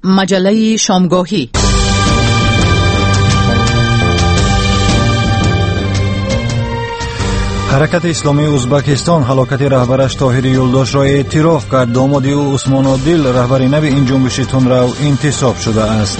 مجله شامگاهی. حرکت اسلامی ازبکستان هلاکت رهبرش طاهر یولداش را اعتراف کرد. دامادی او عثمان عادل رهبر نو این جنبش تندرو انتصاب شده است.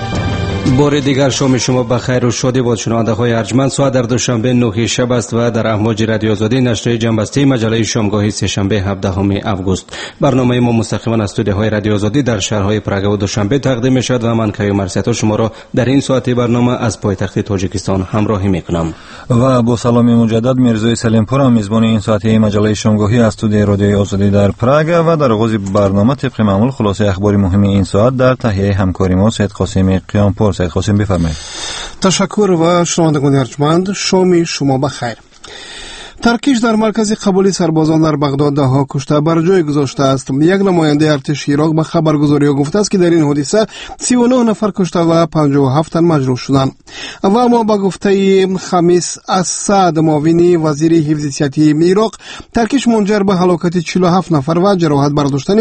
بار دیگر شام شما بخیر و شادی باد شنونده های ارجمند. ساعت در دوشنبه 9 شب است و در امواج رادیو آزادی نشریه جنبسته مجله شامگاهی سه‌شنبه 17 اوگوست. برنامه ما مستقیما از استودیوهای رادیو آزادی در شهرهای پراگ و دوشنبه تقدیم میشد و من کیوم مرسیاتو شما را در این ساعت برنامه از پایتخت تاجیکستان همراهی میکنم. و با سلام مجدد میرزای سلیمپور میزبان این ساعته مجله شامگاهی از استودیوی رادیو آزادی در پراگ و در آغاز برنامه طبق معمول خلاصه اخبار مهم این ساعت در تهیه همکاری ما سید قاسم قیامپور. سید قاسم بفرمایید. تشکر و شنوندگان ارجمند، شام شما بخیر. ترکیش در مرکز قبولی سربازان در بغداد دهها کشته بر جای گذاشته است. یک نماینده ارتش عراق به خبرگزاری‌ها گفته است که در این حادثه 39 نفر کشته و 57 تن مجروح شدند. و اما به گفته خمیس اسد معاون وزیر حفظ صحتی عراق، ترکیش منجر به هلاکت 47 نفر و جراحت برداشتن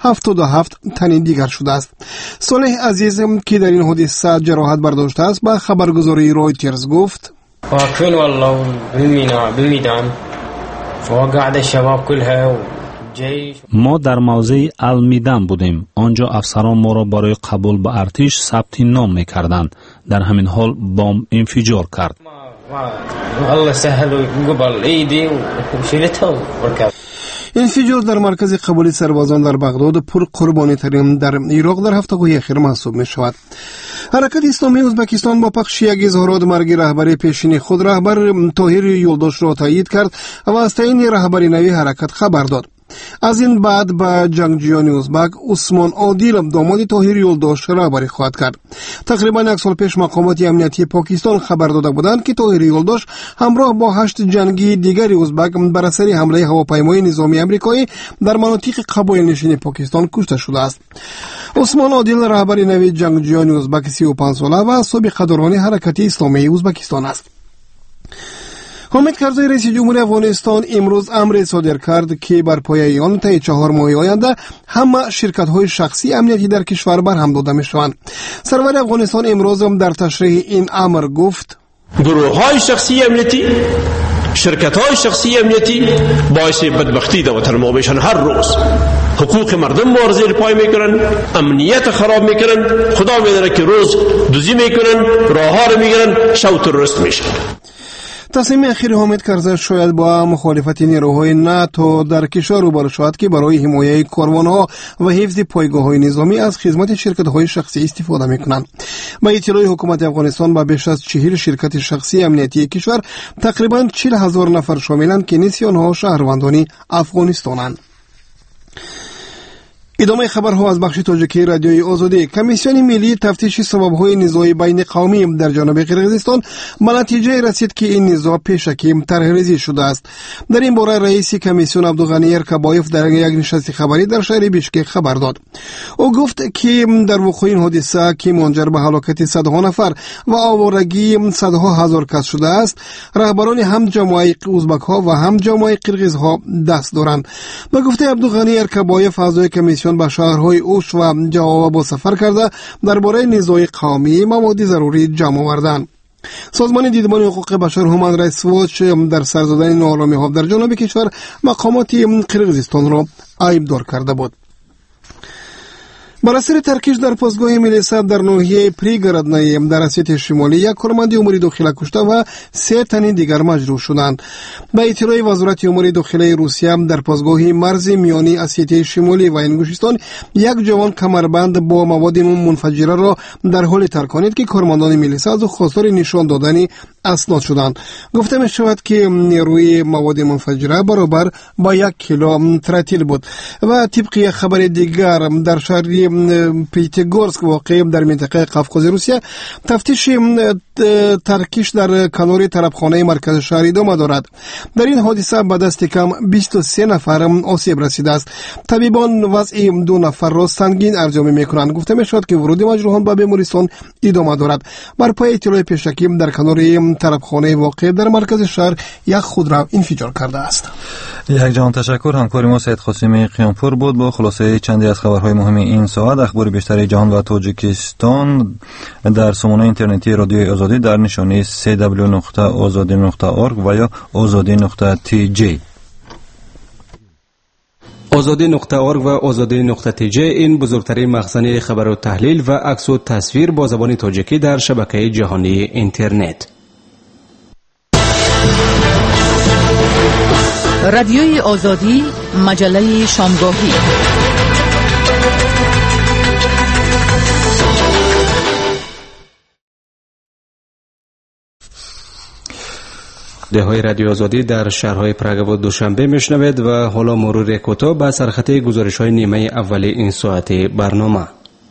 77 تن دیگر شده است. صالح عزیز که در این حادثه جراحت برداشته است به خبرگزاری رویترز گفت: واقفين والله بالميدان فوقعد الشباب كلها وجيش. ما در موضع المیدان بودیم. آنجا افسران ما را برای قبول به ارتش ثبت نام می‌کردند. در همین حال بمب انفجار کرد. الله سهل وقبل ايدي وشيلتها وركب. انفجار در مرکز قبولی سربازان در بغداد پر قربانی ترین در عراق در هفته‌های اخیر محسوب می شود. حرکت اسلامی ازبکستان با پخش یک اظهارات مرگ رهبر پیشین خود رهبر طاهر یولداش را تایید کرد و از تعیین رهبر نوی حرکت خبر داد. از این بعد به جنگجویان ازبک عثمان عادل داماد طاهر یولداش رهبری خواهد کرد. تقریبا یک سال پیش مقامات امنیتی پاکستان خبر داده بودند که طاهر یولداش همراه با 8 جنگی دیگر ازبک بر اثر حمله هواپیمای نظامی آمریکایی در مناطق قبایل نشین پاکستان کشته شده است. عثمان عادل رهبر نوی جنگجویان ازبک 35 ساله و سابق دوران حرکت اسلامی ازبکستان است. حامد کرزی رئیس جمهور افغانستان امروز امر صادر کرد که بر پایه آن طی 4 ماه آینده همه شرکت‌های شخصی امنیتی در کشور برهم داده می‌شوند. سرور افغانستان امروز در تشریح این امر گفت: گروه‌های شخصی امنیتی، شرکت‌های شخصی امنیتی باعث بدبختی در وطن ما میشن. هر روز حقوق مردم ما زیر پای میکنن، امنیت خراب میکنن. خدا میدونه که روز دزدی میکنن، راه‌ها رو میگیرن، شب تروریست میشن. تصمیم اخیر حامد کرزی شاید با مخالفت نیروهای ناتو در کشور روبرو شود که برای حمایت کاروانها و حفظ پایگاه‌های نظامی از خدمات شرکت‌های شخصی استفاده می‌کنند. با اطلاع حکومت افغانستان با بیش از 40 شرکت شخصی امنیتی کشور تقریباً 40,000 نفر شاملند که نصف آنها شهروندان افغانستانند. ادامه خبرها از بخش تاجیکی رادیوی آزادی. کمیسیون ملی تفتیش سبب‌های نزاع بین قومی در جنوب قرقیزستان به نتیجه رسید که این نزاع پیشکی طرح‌ریزی شده است. در این باره رئیس کمیسیون عبدالغنی ارکبایف در یک نشست خبری در شهر بیشکک خبر داد. او گفت که در وقوع این حادثه که منجر به هلاکت صدها نفر و آوارگی صدها هزار کس شده است، رهبران هم جامعه ازبک‌ها و هم جامعه قرقیزها دست دارند. به گفته عبدالغنی ارکبایف، اعضای کمیسیون به شهرهای اوش و جواب سفر کرده درباره نزاع قومی مواد ضروری جمع آوردند. سازمان دیدبان حقوق بشر هومن رایتس واچ در سر زدن ناآرامی‌ها در جنوب کشور مقامات قرقیزستان را عیب‌دار کرده بود. بر اثر ترکیش در پاسگاه ملی سرب در ناحیه پریگرادنای در اسیت شمالی یک کارمند امور داخله کشته و 3 تن دیگر مجروح شدند. به اطلاع وزارت امور داخله روسیه در پاسگاه مرز میانی اسیت شمالی و انگوشستان یک جوان کمربند با مواد منفجره را در حال ترکاند که کارمندان ملی سرب خواستار نشان دادن اسناد شدند. گفته می شود که نیروی مواد منفجره برابر با 1 کیلو تراتیل بود و طبق خبر دیگر در شهر پیتگورسک واقع در منطقه قفقاز روسیه تفتیش ترکیش در کنار طرفخانه مرکز شهر ادامه دارد. در این حادثه به دست کم 23 نفر آسیب رسیده است. طبیبان وضع 2 نفر را سنگین ارزیابی میکنند. گفته میشد که ورود مجروحان به بیمارستان ادامه دارد. بر پای اطلاع پیشکی در کنار طرفخانه واقع در مرکز شهر یک خودرو انفجار کرده است. یک جهان تشکر. همکار ما سید قاسمی قیامپور بود با خلاصه چندی از خبرهای مهم این ساعت. اخبار بیشتر جهان و تاجیکستان در سامانه اینترنتی رادیوی آزادی در نشانی www.azadi.org و یا azadi.tj. azadi.org و azadi.tj این بزرگترین مخزن خبر و تحلیل و عکس و تصویر با زبان تاجیکی در شبکه جهانی اینترنت. رادیوی آزادی، مجله شامگاهی. های رادیو آزادی در شهرهای پراگ و دوشنبه میشنوید و حالا مرور کوتاه به سرخط گزارش‌های نیمه اول این ساعت برنامه.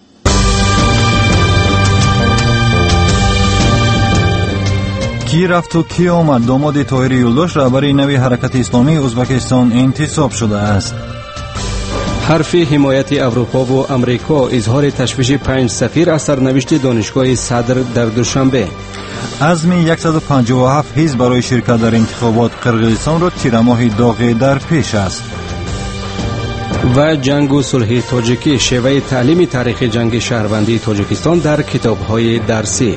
کی رفت و کی آمد؟ داماد طاهر یلداش رهبر نوی حرکت اسلامی ازبکستان انتصاب شده است. حرف حمایت اروپا و امریکا، اظهار تشویش 5 سفیر از سرنوشت دانشگاه صدر در دوشنبه. عزم 157 حزب برای شرکت در انتخابات قرقیزستان را تیرماه داغی در پیش است. و جنگ و صلح تاجیکی، شیوه تعلیم تاریخ جنگ شهروندی تاجیکستان در کتاب‌های درسی.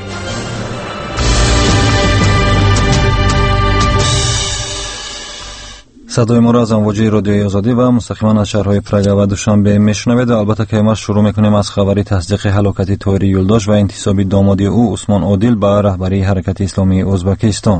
صدای ما را از امواج رادیوی آزادی و مستقیما از شهرهای پراگ و دوشنبه میشنوید. البته که ما شروع میکنیم از خبری تصدیق هلاکت طاهر یلداش و انتصاب داماد او عثمان عادل به رهبری حرکت اسلامی ازبکستان.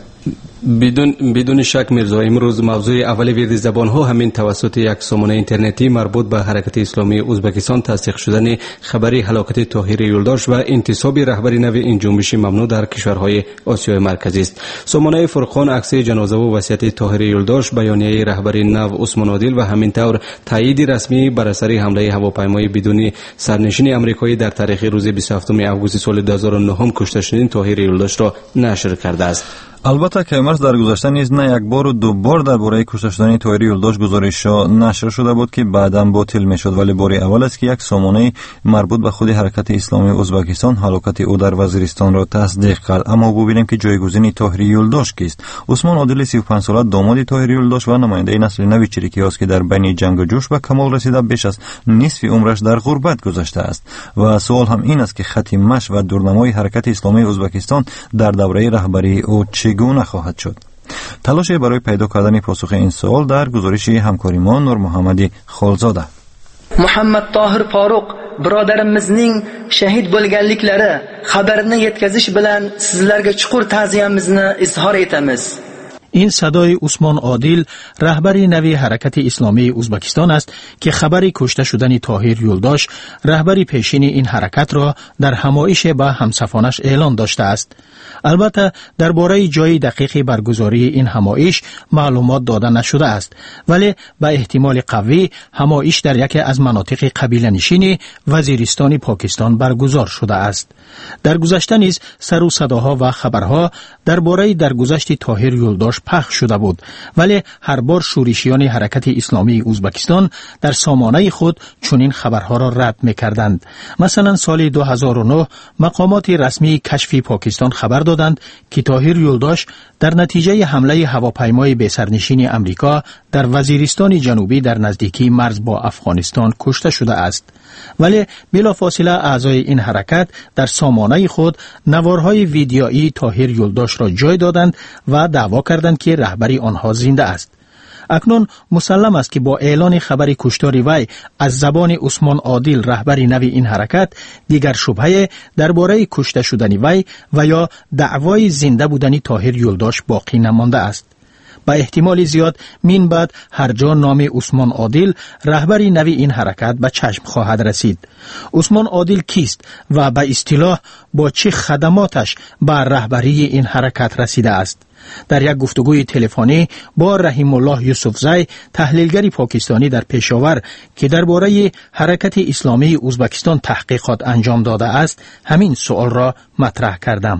بدون شک میرزا، امروز موضوع اول ویرد زبان ها همین توسط یک سامانه اینترنتی مربوط به حرکت اسلامی ازبکستان تصدیق شدن خبری هلاکت طاهر یلداش و انتصاب رهبری نو این جنبش ممنوع در کشورهای آسیای مرکزی است. سامانه فرقان عکس جنازه و وصیت طاهر یلداش، بیانیه رهبری نو عثمان عادل و همینطور تایید رسمی بر اثر حمله هواپیمای بدون سرنشین آمریکایی در تاریخ روز 27 آگوست سال 2009 کشته شدن طاهر یلداش را نشر کرده است. البته که امروز در گذشته نیز نه یک بار و 2 بار درباره کشته شدن طاهر یلداش گزارش‌ها نشر شده بود که بعداً باطل می‌شد، ولی بار اول است که یک سامانه مربوط به خود حرکت اسلامی ازبکستان هلاکت او در وزیرستان را تصدیق کرد. اما ببینیم که جایگزین طاهر یلداش کیست. عثمان عادل 35 ساله داماد طاهر یلداش و نماینده نسل نو چریکی است که در بین جنگ و جوش و کمال رسیده بیش از نصف عمرش در غربت گذشته است. و سوال هم این است که خط مشی و دورنمای حرکت اسلامی ازبکستان در دوره رهبری او چگونه خواهد شد؟ تلاش برای پیدا کردن پاسخ این سوال در گزارش همکاری ما نور محمدی خالزاده. محمد طاهر فاروق birodarimizning shahid bo'lganliklari xabarini yetkazish bilan sizlarga chuqur ta'ziyamizni izhor etamiz. این صدای عثمان عادل، رهبر نوی حرکت اسلامی ازبکستان است که خبر کشته شدن طاهر یلداش، رهبر پیشین این حرکت را در همایش با همسفانش اعلان داشته است. البته درباره جای دقیق برگزاری این همایش معلومات داده نشده است، ولی به احتمال قوی همایش در یکی از مناطق قبیله نشین وزیرستان پاکستان برگزار شده است. در گذشته نیز سر و صداها و خبرها درباره درگذشت طاهر یلداش پخش شده بود، ولی هر بار شورشیان حرکت اسلامی ازبکستان در سامانه خود چنین خبرها را رد می‌کردند. مثلا سال 2009 مقامات رسمی کشف پاکستان خبر دادند که طاهر یلداش در نتیجه حمله هواپیمای بی‌سرنشین امریکا در وزیرستان جنوبی در نزدیکی مرز با افغانستان کشته شده است. ولی بلافاصله اعضای این حرکت در سامانه خود نوارهای ویدیویی طاهر یلداش را جای دادند و دعوا کردند که رهبری آنها زنده است. اکنون مسلم است که با اعلان خبر کشتار وی از زبان عثمان عادل، رهبر نوی این حرکت، دیگر شبهه درباره کشته شدن وی و یا دعوای زنده بودن طاهر یلداش باقی نمانده است. با احتمال زیاد من بعد هر جا نام عثمان عادل، رهبر نوی این حرکت به چشم خواهد رسید. عثمان عادل کیست و به اصطلاح با چه خدماتش به رهبری این حرکت رسیده است؟ در یک گفتگوی تلفنی با رحیم الله یوسفزی، تحلیلگر پاکستانی در پشاور که درباره حرکت اسلامی ازبکستان تحقیقات انجام داده است، همین سوال را مطرح کردم.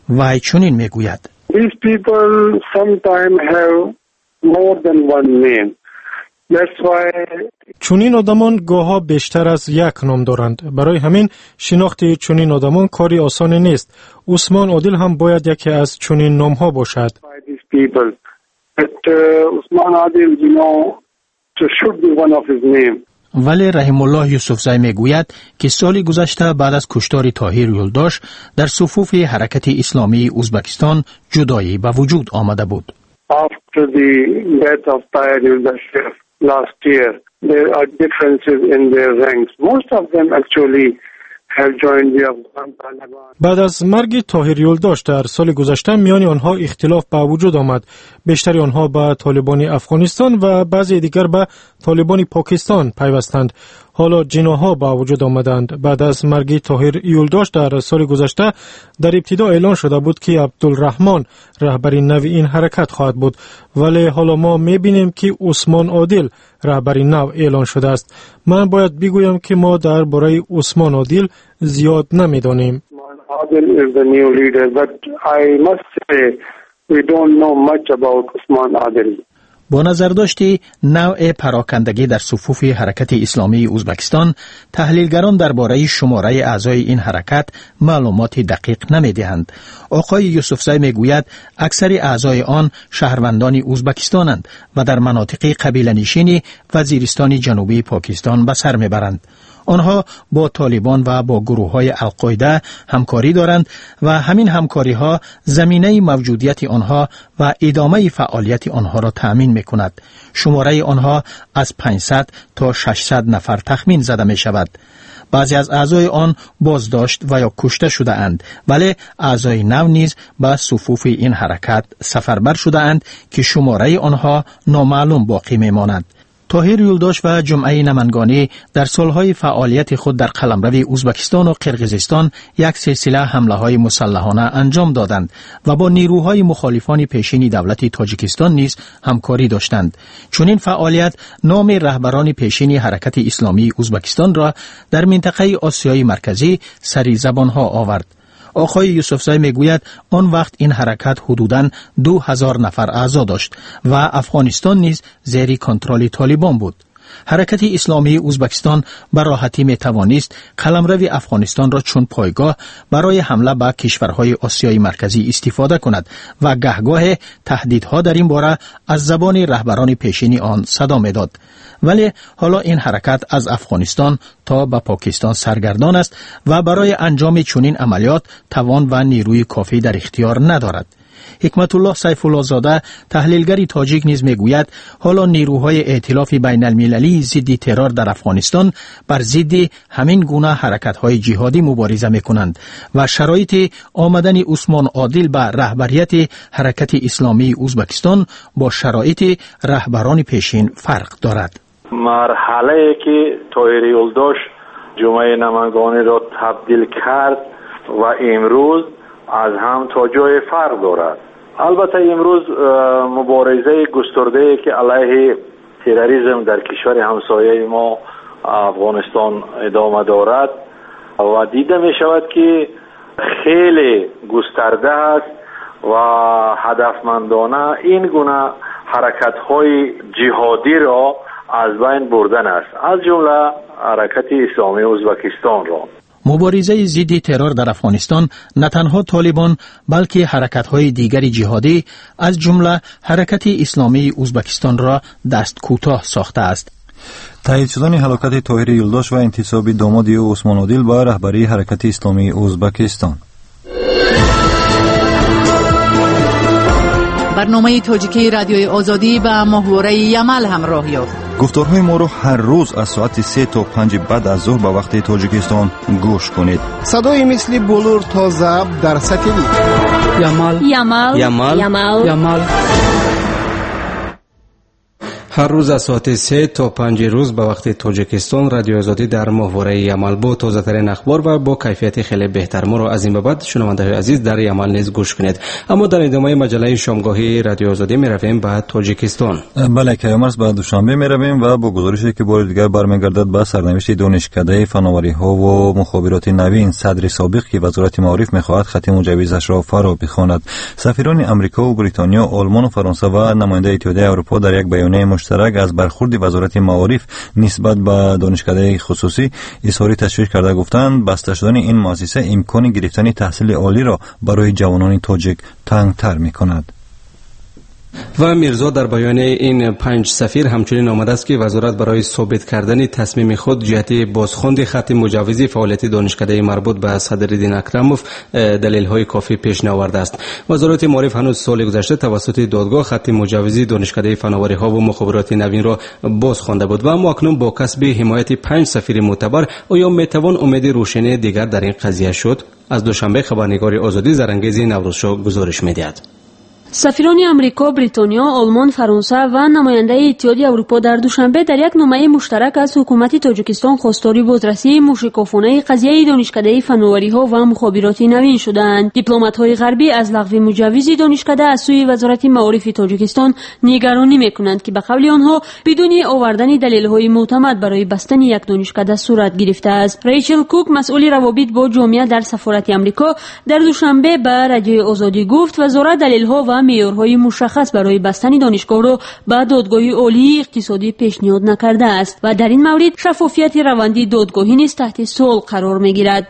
وی چنین میگوید: These people sometimes have more than one name. That's why چنین آدمان گاها بیشتر از یک نام دارند. برای همین شناخت چنین آدمان کاری آسان نیست. عثمان عادل هم باید یکی از چنین نام ها باشد. عثمان عادل should be one of his name. ولی رحم الله یوسفزی میگوید که سال گذشته بعد از کشتار طاهر یولداش در صفوف حرکت اسلامی ازبکستان جدایی به وجود آمده بود. After the death of Tahir Yildiz last year, there are differences in their ranks. Most of them actually have joined the Afghan Taliban. بعد از مرگ طاهر یولداش در سال گذشته میان آنها اختلاف به وجود آمد. بیشتر آنها به طالبان افغانستان و بعضی دیگر به طالبان پاکستان پیوستند. حالا جناها به وجود آمدند. بعد از مرگ طاهر یولداش در سال گذشته در ابتدا اعلان شده بود که عبدالرحمن رهبر نو این حرکت خواهد بود، ولی حالا ما میبینیم که عثمان عادل رهبر نو اعلان شده است. من باید بگویم که ما درباره عثمان عادل زیاد نمیدانیم. Adil is the new leader, but I must say we don't know much about Usman Adil. با نظرداشت نوع پراکندگی در صفوف حرکت اسلامی ازبکستان، تحلیلگران درباره شماره اعضای این حرکت معلومات دقیق نمی‌دهند. آقای یوسفزی میگوید اکثر اعضای آن شهروندان ازبکستانند و در مناطق قبیله‌نشین وزیرستان جنوبی پاکستان به سر میبرند. آنها با طالبان و با گروه‌های القاعده همکاری دارند و همین همکاری‌ها زمینه موجودیت آنها و ادامه فعالیت آنها را تأمین می‌کند. شماره آنها از 500 تا 600 نفر تخمین زده می‌شود. بعضی از اعضای آن بازداشت و یا کشته شده اند، ولی اعضای نو نیز به صفوف این حرکت سفربر شده اند که شماره آنها نامعلوم باقی می‌ماند. طاهر یولداش و جمعه نمنگانی در سالهای فعالیت خود در قلمرو ازبکستان و قرقیزستان یک سلسله حمله‌های مسلحانه انجام دادند و با نیروهای مخالفان پیشین دولت تاجیکستان نیز همکاری داشتند. چنین فعالیت نام رهبران پیشین حرکت اسلامی ازبکستان را در منطقه آسیای مرکزی سری زبانها آورد. آقای یوسفزی میگوید آن وقت این حرکت حدوداً 2000 نفر اعضا داشت و افغانستان نیز زیر کنترل طالبان بود. حرکت اسلامی ازبکستان به راحتی میتوانست قلمرو افغانستان را چون پایگاه برای حمله به کشورهای آسیای مرکزی استفاده کند و گهگاه تهدیدها در این باره از زبان رهبران پیشین آن صدا میداد. ولی حالا این حرکت از افغانستان تا به پاکستان سرگردان است و برای انجام چنین عملیات توان و نیروی کافی در اختیار ندارد. حکمت الله سیف الله زاده تحلیلگری تاجیک نیز میگوید حالا نیروهای ائتلاف بین المللی ضد ترور در افغانستان بر ضد همین گونه حرکت‌های جهادی مبارزه میکنند و شرایط آمدن عثمان عادل به رهبریت حرکت اسلامی ازبکستان با شرایط رهبران پیشین فرق دارد. مرحله که طاهر یولداش جمعه نمنگانی را تبدیل کرد و امروز از هم تا جای فرق دارد. البته امروز مبارزه گسترده که علیه تروریسم در کشور همسایه ما افغانستان ادامه دارد و دیده می شود که خیلی گسترده است و هدفمندانه این گونه حرکت‌های جهادی را از بین بردن است، از جمله حرکت اسلامی ازبکستان را. مبارزه ضد ترور در افغانستان نه تنها طالبان بلکه حرکت‌های دیگر جهادی از جمله حرکت اسلامی ازبکستان را دست کوتاه ساخته است. تایید شدن هلاکت طاهر یولداش و انتصاب داماد او عثمان عادل به رهبری حرکت اسلامی ازبکستان. برنامه تاجیکی رادیوی آزادی به محوره یمل همراه یافت. گفتارهای ما رو هر روز از ساعت 3 تا 5 بعد از ظهر به وقت تاجیکستان گوش کنید. صدای مثل بلور تا ضبط در ساتلیت. یمل. هر روز از ساعت 3 تا 5 روز به وقت تاجیکستان رادیو آزادی در ماهواره یمن با تازه ترین اخبار و با کیفیت خیلی بهتر ما را از این به بعد شنوندگان عزیز در یمن نیز گوش کنید. اما در ادامه مجله شامگاهی رادیو آزادی می رویم به تاجیکستان. بله کیامرز به دوشنبه می رویم و با گزارشی که بار دیگر برمیگردد به سرنوشت دانشکده فناوری ها و مخابرات نوین صدر سابق که وزارت معارف میخواهد خط مجوزش را فرا بخواند. سفیران امریکا و بریتانیا، آلمان و فرانسه و نماینده اتحادیه اروپا در یک بیانیه مشترک از برخورد وزارت معارف نسبت به دانشکده خصوصی اظهار تشویش کرده گفتند بسته شدن این مؤسسه امکان گرفتن تحصیل عالی را برای جوانان تاجیک تنگ‌تر می‌کند. و میرزا در بیان این 5 سفیر همچنین آمده است که وزارت برای ثابت کردن تصمیم خود جهت بازخواند خط مجوزی فعالیت دانشکده مربوط به صدرالدین اکرموف دلیل‌های کافی پیش نآورده است. وزارت معارف هنوز سال گذشته توسط دادگاه خط مجوزی دانشکده فناوری‌ها و مخابرات نوین را بازخوانده بود و اما اکنون با کسب حمایت 5 سفیر معتبر آیا میتوان امید روشنی دیگر در این قضیه شد؟ از دوشنبه خبرنگار آزادی زرانگیز نوروزشو گزارش می‌دهد. سفیران امریکا، بریتانیا، آلمان، فرانسه و نماینده اتحادیه اروپا در دوشنبه در یک نامه مشترک از حکومت تاجیکستان خواستار بازرسی موشکافانه قضیه دانشکده فناوری‌ها و مخابرات نوین شدند. دیپلمات‌های غربی از لغو مجوز دانشکده از سوی وزارت معارف تاجیکستان نگرانی می‌کنند که به قول آنها بدون آوردن دلیل‌های معتمد برای بستن یک دانشکده صورت گرفته است. ریچل کوک، مسئول روابط با جامعه در سفارت امریکا، در دوشنبه به رادیو آزادی گفت وزارت دلیل‌ها و معیارهای مشخص برای بستن دانشگاه را به دادگاه عالی اقتصادی پیشنهاد نکرده است و در این مورد شفافیت روند دادگاهی نیز تحت سوال قرار می‌گیرد.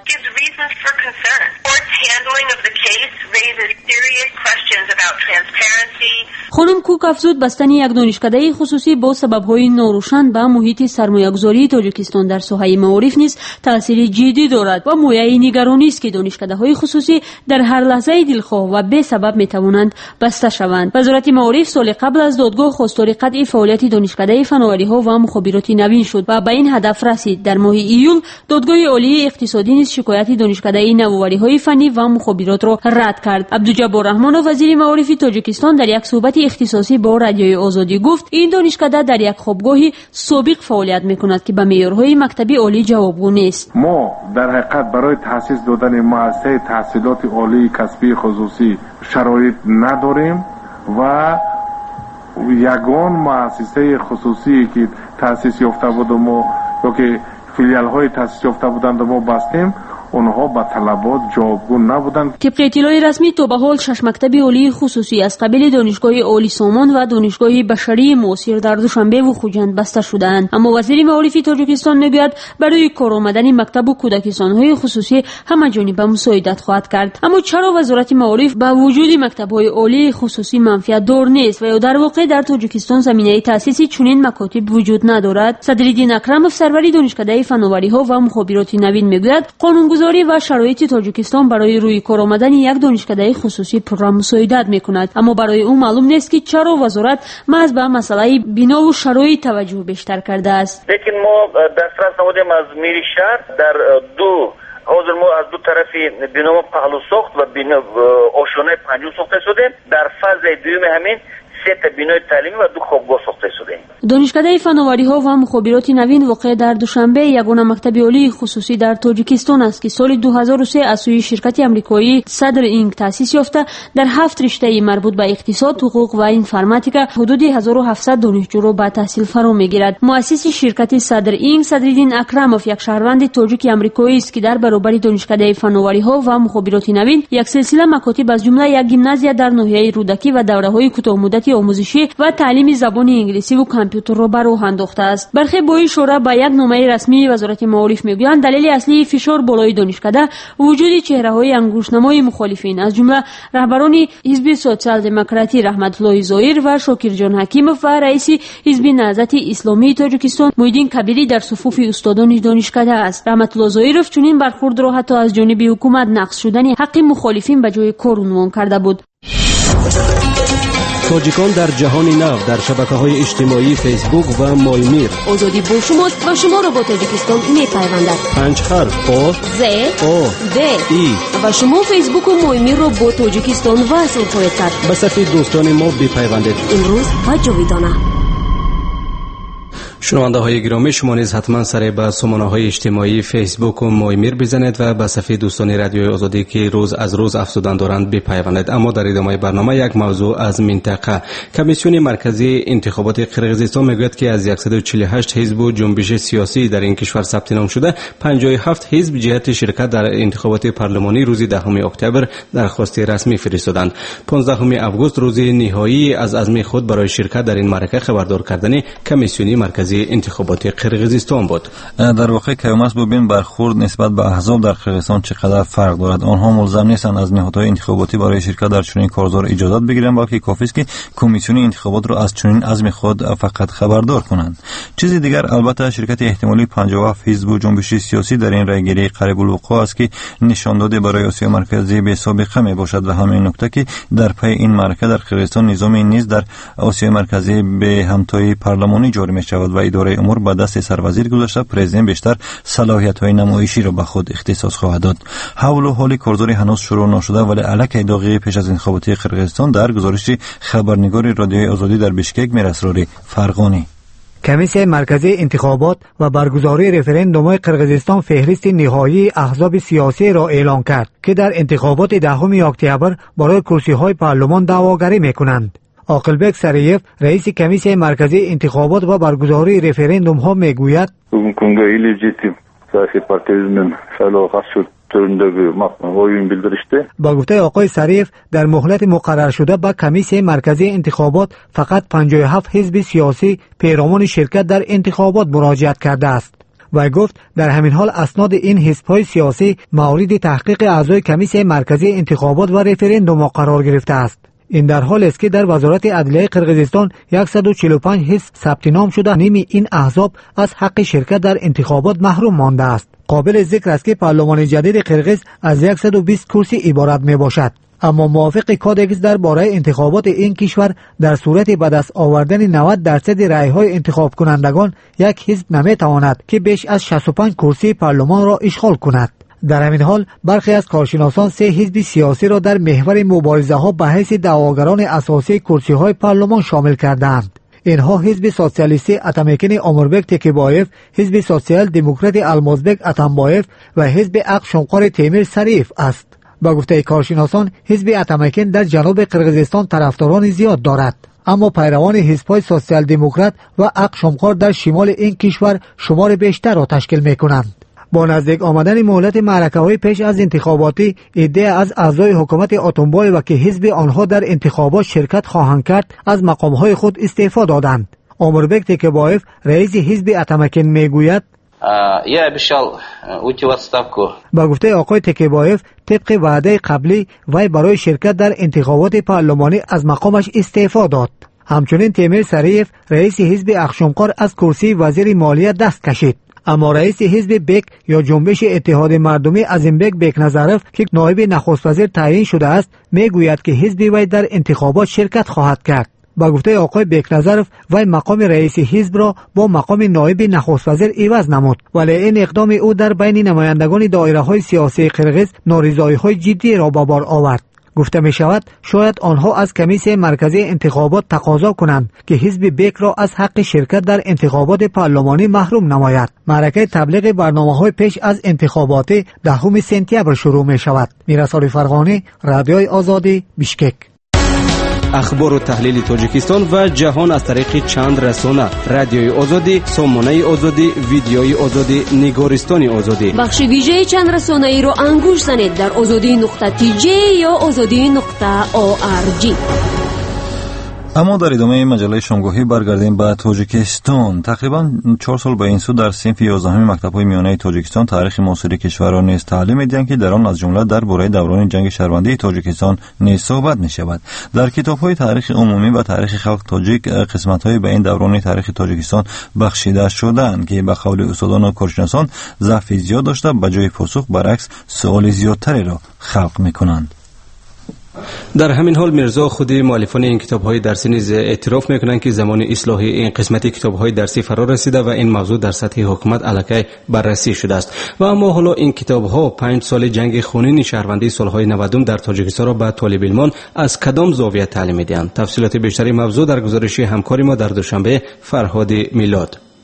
خانم کوک افزود بستن یک دانشکده خصوصی با سبب‌های ناروشن به محیط سرمایه‌گذاری تاجیکستان در ساحه معارف نیز تأثیر جدی دارد و مایه نگرانی است که دانشکده‌های خصوصی در هر لحظه دلخواه و به سبب می‌توانند بسته شوند. وزارت معارف سال قبل از دادگاه خواستار قطع فعالیت دانشکده فناوری‌ها و مخابرات نوین شد و به این هدف رسید. در ماه ایول دادگاه عالی اقتصادی نیز شکایت دانشکده نوآوری‌های فنی و مخابرات را رد کرد. عبدالجبار رحمان وزیر معارف تاجیکستان در یک صحبت اختصاصی با رادیوی آزادی گفت این دانشکده در یک خوابگاهی سابق فعالیت می‌کند که به معیارهای مکتبی عالی جوابگو نیست. ما در حقیقت برای تأسیس دادن مؤسسه تحصیلات عالی کسبی خصوصی شرایط نداریم و یگان مؤسسه خصوصی که تأسیس یافته بود ما یا که فیلیال های تأسیس یافته بودند ما بستیم اونها به طلبات جوابگو نبودند. طبق اطلاع رسمی تا به حال 6 مکتب عالی خصوصی از قبیل دانشگاه عالی سامان و دانشگاه بشری معاصر در دوشنبه و خوجند بسته شدند. اما وزیر معارف تاجیکستان میگوید برای کار آمدن مکتب و کودکستان‌های خصوصی همه جانبه مساعدت خواهد کرد. اما چرا وزارت معارف با وجود مکتب‌های عالی خصوصی منفعت دار نیست و یا در واقع در تاجیکستان زمینه تأسیس چنین مکاتب وجود ندارد؟ صدرالدین اکرموف سروری دانشکده فناوری‌ها و مخابرات نوین میگوید قانونگذاری و شرایط تاجیکستان برای روی کار آمدن یک دانشکده خصوصی پر مساعدت میکند، اما برای او معلوم نیست که چرا وزارت محض به مسئله بنا و شرایط توجه بیشتر کرده است. لیکن ما دسترس نمودیم از میری شهر در حاضر ما از دو طرفی بنا پهلو ساخت و بنا آشانه پنجم ساخته شده. در فاز دوم همین 3 بینای تعلیمی و 2 خوابگاه ساخته شده. دانشکده فناوری‌ها و مخابرات نوین واقع در دوشنبه یگانه مکتب عالی خصوصی در تاجیکستان است که سال 2003 از سوی شرکت آمریکایی صدر اینک تأسیس یافته در 7 رشته مربوط به اقتصاد، حقوق و انفرماتیک حدود 1700 دانشجو را به تحصیل فرا میگیرد. مؤسس شرکت صدر اینک صدرالدین اکرموف یک شهروند تاجیک آمریکایی است که در برابر دانشکده فناوری‌ها و مخابرات نوین یک سلسله مکاتب از جمله یک گیمنازیا در ناحیه رودکی و دوره‌های کوتاه‌مدتی آموزشی و تعلیم زبان انگلیسی و کامپیوتر را بر راه انداخته است. برخی بای شورا با یک نامه رسمی وزارت معارف میگویند دلیل اصلی فشار بالای دانشکده وجود چهره‌های انگشت‌نمای مخالفین از جمله رهبران حزب سوسیال دموکراتی رحمت الله ظاهر و شاکر جان حکیموف و رئیس حزب نهضت اسلامی تاجیکستان محیدین کبیری در صفوف استادان دانشکده است. رحمت الله ظاهرов چنین برخورد را حتی از جانب حکومت نقض شدن حق مخالفین به جای کار عنوان کرده بود. تاجیکان در جهان نو در شبکه‌های اجتماعی فیسبوک و مایمیر. آزادی با شماست و شما را با تاجیکستان می‌پیوندد. 5 حرف آ ز آ د ای و شما فیسبوک و مایمیر را با تاجیکستان وصل خواهید کرد. به صفحه دوستان ما بپیوندید. امروز و جاویدانه. شنونده های گرامی، شما نیز حتما سر به سامانه های اجتماعی فیسبوک و مایمیر بزنید و به صفحه دوستان رادیوی آزادی که روز از روز افزودن دارند بپیوندید. اما در ادامه برنامه یک موضوع از منطقه. کمیسیون مرکزی انتخابات قرقیزستان میگوید که از 148 حزب و جنبش سیاسی در این کشور ثبت نام شده، 57 حزب جهت شرکت در انتخابات پارلمانی روز 10 اکتبر درخواست رسمی فرستادند. 15 اوگوست روز نهایی از عزم خود برای شرکت در این معرکه خبردار کردن کمیسیون مرکزی انتخابات قرقیزستان بود. در واقع کیومس ببین برخورد نسبت به احزاب در قرقیزستان چقدر فرق دارد. آنها ملزم نیستند از نهادهای انتخاباتی برای شرکت در چنین کارزار اجازت بگیرند، بلکه کافی است که کمیسیون انتخابات را از چنین عزم خود فقط خبردار کنند. چیزی دیگر البته شرکت احتمالی 57 حزب و جنبش سیاسی در این رایگیری قریب الوقوع است که نشان داده برای آسیا مرکزی به سابقه می باشد و همین نکته که در پی این معرکه در قرقیزستان نظام نیز در آسیا مرکزی به همتای پارلمانی جاری می شود و اداره امور به دست سروزیر گذاشته. پرزیدنت بیشتر صلاحیت‌های نمایشی را به خود اختصاص خواهد داد. حول و حال کارزار هنوز شروع نشده ولی الک داغی پیش از انتخابات قرقیزستان در گزارش خبرنگار رادیوی آزادی در بشکک میراسراری فرغانی. کمیسیون مرکزی انتخابات و برگزاری رفراندوم قرقیزستان فهرست نهایی احزاب سیاسی را اعلام کرد که در انتخابات 10 اکتبر برای کرسی‌های پارلمان دعواگری می‌کنند. عاقلبک سریف رئیس کمیسیون مرکزی انتخابات و برگزاری رفراندوم ها میگوید با گفته آقای سریف در مهلت مقرر شده به کمیسیون مرکزی انتخابات فقط 57 حزب سیاسی پیرامون شرکت در انتخابات مراجعت کرده است. و گفت در همین حال اسناد این حزب‌های سیاسی مورد تحقیق اعضای کمیسیون مرکزی انتخابات و رفراندوم قرار گرفته است. این در حال است که در وزارت عدلیه قرقیزستان 145 حزب ثبت نام شده، نیم این احزاب از حق شرکت در انتخابات محروم مانده است. قابل ذکر است که پارلمان جدید قرقیز از 120 کرسی عبارت می باشد. اما موافق کودکس درباره انتخابات این کشور در صورت به دست آوردن 90% رأی‌های انتخاب کنندگان یک حزب نمی‌تواند که بیش از 65 کرسی پارلمان را اشغال کند. در همین حال برخی از کارشناسان 3 حزب سیاسی را در محور مبارزه ها به حیث دعواگران اساسی کرسی های پارلمان شامل کردند. اینها حزب سوسیالیستی اتمکن امربک تکیبایف، حزب سوسیال دموکرات المازبک اتمبایف و حزب عق شمقار تیمیر سریف است. با گفته کارشناسان حزب اتمکن در جنوب قرقیزستان طرفداران زیاد دارد، اما پیروان حزب‌های سوسیال دموکرات و عق شمقار در شمال این کشور شمار بیشتر را تشکیل می‌کنند. با نزدیک آمدن مهلت معرکه‌های پیش از انتخاباتی، عده از اعضای حکومت اتنبای و که حزب آنها در انتخابات شرکت خواهند کرد از مقام‌های خود استعفا دادند. امربک تکیبایف رئیس حزب اتمکن میگوید با گفته آقای تکیبایف طبق وعده قبلی وی برای شرکت در انتخابات پارلمانی از مقامش استعفا داد. همچنین تیمیر سریف رئیس حزب اخشمقار از کرسی وزیر مالیه دست کشید. اما رئیس حزب بک یا جنبش اتحاد مردمی عظیمبک بکنظرف که نایب نخست وزیر تعیین شده است میگوید که حزب وی در انتخابات شرکت خواهد کرد. با گفته آقای بکنظرف وی مقام رئیس حزب را با مقام نایب نخست وزیر عوض نمود، ولی این اقدام او در بین نمایندگان دایره های سیاسی قرقیز نارضایی های جدی را به بار آورد. گفته می شود شاید آنها از کمیسیون مرکزی انتخابات تقاضا کنند که حزب بک را از حق شرکت در انتخابات پارلمانی محروم نماید. معرکه تبلیغ برنامه‌های پیش از انتخابات 10 سپتامبر شروع می شود. میرسال فرغانی، رادیوی آزادی، بشکک. اخبار و تحلیل تاجیکستان و جهان از طریق چند رسانه: رادیوی آزادی، سامانه آزادی، ویدیوی آزادی، نگارستان آزادی. بخش ویژه چند رسانه ای را انگوش زنید در azadi.tj یا azadi.org. اما در ادامه مجله شامگاهی برگردیم به تاجیکستان. تقریبا 4 سال به این سو در صنف 11 مکتب‌های میانه تاجیکستان تاریخ معاصر کشور را نیز تعلیم می‌دهند که در آن از جمله درباره دوران جنگ شهروندی تاجیکستان نیز صحبت می‌شود. در کتاب‌های تاریخ عمومی و تاریخ خلق تاجیک قسمت‌های به این دوران تاریخ تاجیکستان بخشیده شده‌اند که به قول استادان و کارشناسان ضعف زیاد داشته، به جای پاسخ برعکس سوال زیادتری را خلق می‌کنند. در همین حال میرزا خود مؤلفان این کتاب‌های درسی نیز اعتراف می‌کنند که زمان اصلاح این قسمت کتاب‌های درسی فرا رسیده و این موضوع در سطح حکومت الکی بررسی شده است. و اما حالا این کتاب‌ها 5 سال جنگ خونین شهروندی سال‌های 90 در تاجیکستان را به طالب علمان از کدام زاویه تعلیم می‌دهند؟ تفصیلات بیشتری موضوع در گزارش همکار ما در دوشنبه فرهاد میلاد.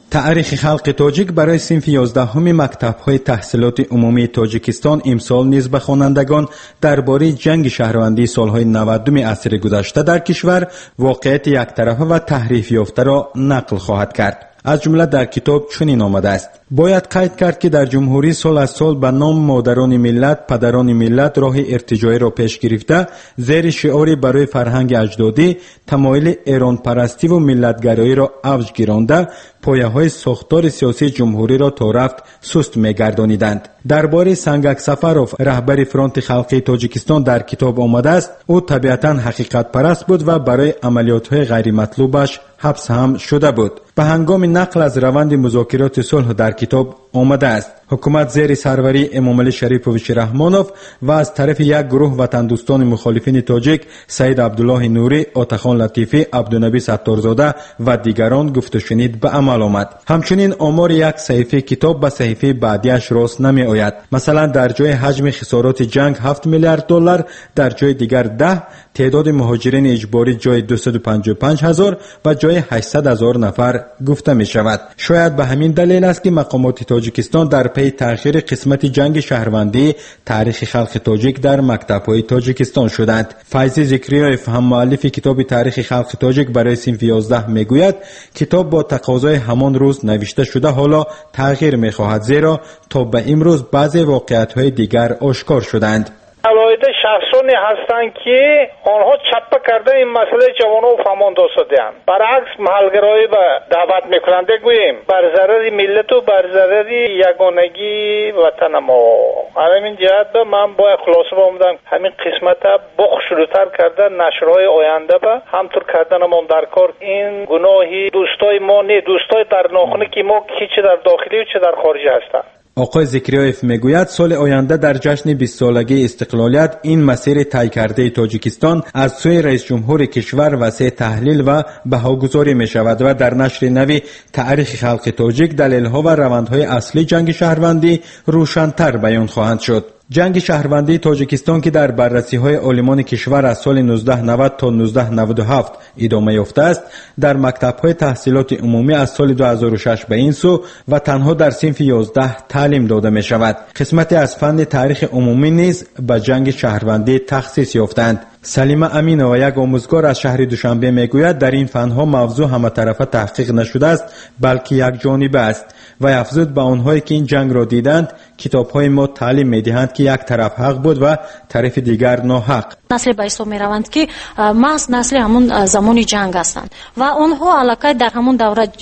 تاریخ خلق تاجیک برای صنف 11 مکتب‌های تحصیلات عمومی تاجیکستان امسال نیز به خوانندگان درباره جنگ شهروندی سالهای 92 عصر گذشته در کشور واقعیت یک طرفه و تحریف یافته را نقل خواهد کرد. از جمله در کتاب چنین آمده است: باید قید کرد که در جمهوری سال از سال به نام مادران ملت، پدران ملت راه ارتجاعی را پیش گرفته، زیر شعاری برای فرهنگ اجدادی، تمایل ایران پرستی و ملتگرایی را اوج گرانده، پایه‌های ساختار سیاسی جمهوری را تا رفت سست می‌گردانیدند. درباره سنگک سفروف، رهبر فرانت خلقی تاجیکستان، در کتاب آمده است: او طبیعتاً حقیقت پرست بود و برای عملیات‌های غیر مطلوبش حبس هم شده بود. به هنگام نقل از روند مذاکرات صلح در کتاب آمده است: حکومت زیر سروری امامعلی شریفوویچ رحمانوف و از طرف یک گروه وطن دوستان مخالفین تاجیک سید عبدالله نوری، آتاخان لطیفی، عبدالنبی ستارزاده و دیگران گفت و شنید به عمل آمد. همچنین آمار یک صحیفه کتاب به صحیفه بعدیش راست نمی آید. مثلا در جای حجم خسارات جنگ 7 میلیارد دلار، در جای دیگر 10، تعداد مهاجرین اجباری جای 255,000 و جای 800,000 نفر گفته می شود. شاید به همین دلیل است که مقامات تاجیکستان در پی تأخیر قسمت جنگ شهروندی تاریخ خلق تاجیک در مکتب‌های تاجیکستان شدند. فیضی ذکریایف، هم مؤلف کتاب تاریخ خلق تاجیک برای صنف 11 میگوید کتاب با تقاضای همان روز نوشته شده، حالا تغییر می‌خواهد، زیرا تا به امروز بعضی واقعیت‌های دیگر آشکار شدند. علایده شخصانی هستند که آنها چپه کرده این مسئله جوانان فهمانده شده‌اند. برعکس محلگرایی به دعوت میکنند، بگوییم بر ضرر ملت و بر ضرر یگانگی وطن ما. همین جهت من با خلاصه بودم همین قسمت بخش شروعتر کرده، نشرهای آینده به همطور کردنمان در کار. این گناهی دوستای ما نه، دوستای در ناخنه که ما چه در داخلی و چه در خارجی هستند. آقای ذکریایف میگوید سال آینده در جشن 20 سالگی استقلالیت این مسیر طی کرده تاجیکستان از سوی رئیس جمهور کشور واسه تحلیل و بهاگذاری می شود و در نشر نوی تاریخ خلق تاجیک دلیل‌ها و روندهای اصلی جنگ شهروندی روشن‌تر بیان خواهند شد. جنگ شهروندی تاجیکستان که در بررسی‌های عالمان کشور از سال 1990 تا 1997 ادامه یافته است، در مکتب‌های تحصیلات عمومی از سال 2006 به این سو و تنها در صنف 11 تعلیم داده می شود. قسمتی از فن تاریخ عمومی نیز به جنگ شهروندی تخصیص یافتند. سلیمه امینه و یک آموزگار از شهر دوشنبه میگوید در این فنها موضوع همه طرفه تحقیق نشده است، بلکه یک جانبه است و افزود به آنهایی که این جنگ را دیدند کتاب‌های ما تعلیم می‌دهند که یک طرف حق بود و طرف دیگر ناحق. نسل به حساب می‌روند که محض نسل همون زمان جنگ هستند و آنها علاقه در همون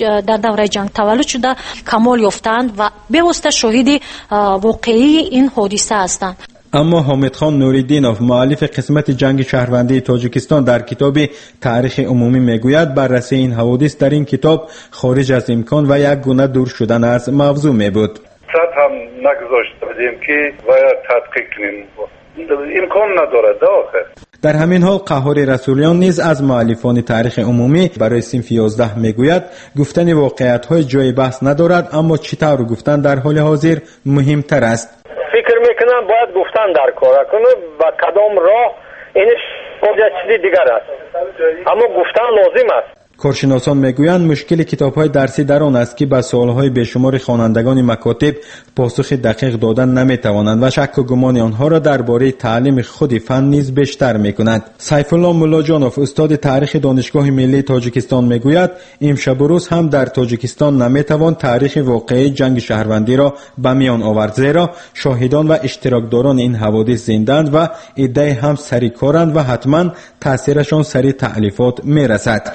دوره جنگ تولد شده کمال یافتند و به واسطه شاهد واقعی این حادثه هستند. اما حامد خان نوریدینوف، مؤلف قسمت جنگ شهروندی تاجیکستان، در کتاب تاریخ عمومی میگوید بررسی این حوادث در این کتاب خارج از امکان و یک گونه دور شدن از موضوع می بود. هم نگذاشته بودیم که باید تحقیق کنیم، امکان ندارد آخر. در همین حال قهار رسولیان نیز از مؤلفان تاریخ عمومی برای صنف 11 میگوید گفتن واقعیت‌های جای بحث ندارد، اما چطور گفتن در حال حاضر مهمتر است. فکر میکنم باید گفتن در کار کنه و کدام راه اینش چیزی دیگر است، اما گفتن لازم است. کارشناسان میگویند مشکل کتاب‌های درسی در آن است که به سوال‌های بیشمار خوانندگان مکاتب پاسخ دقیق دادن نمی‌توانند و شک و گمان آنها را درباره تعلیم خود فن نیز بیشتر می‌کنند. سیف الله ملاجانوف، استاد تاریخ دانشگاه ملی تاجیکستان میگوید امشب و روز هم در تاجیکستان نمی‌توان تاریخ واقعی جنگ شهروندی را به میان آورد، زیرا شاهدان و اشتراکداران این حوادث زنده‌اند و عده هم سری کارند و حتما تاثیرشان سری تألیفات می‌رسد.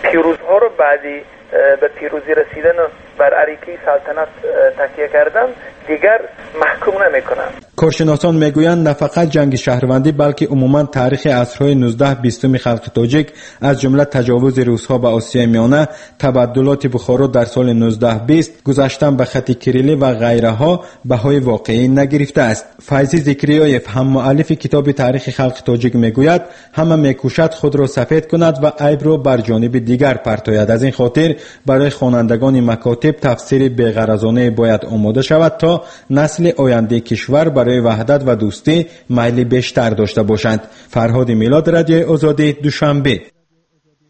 بعدی به پیروزی رسیدن و بر عریقه سلطنت تکیه کردن دیگر محکوم نمی‌کنند. کارشناسان میگویند نه فقط جنگ شهروندی بلکه عموما تاریخ عصرهای 19-20 خلق تاجیک از جمله تجاوز روس‌ها به آسیای میانه، تبدلات بخارا در سال 1920، گذشتن به خط کریلی و غیرها بهای واقعی نگرفته است. فیضی ذکریایف، هم مؤلف کتاب تاریخ خلق تاجیک میگوید همه میکوشد خود را سفید کند و عیب را بر جانب دیگر پرتاید. از این خاطر برای خوانندگان مکاتب تفسیر بی‌غرضانه باید آماده شود تا نسل آینده کشور برای وحدت و دوستی میل بیشتر داشته باشند. فرهاد میلاد، رادیوی آزادی، دوشنبه.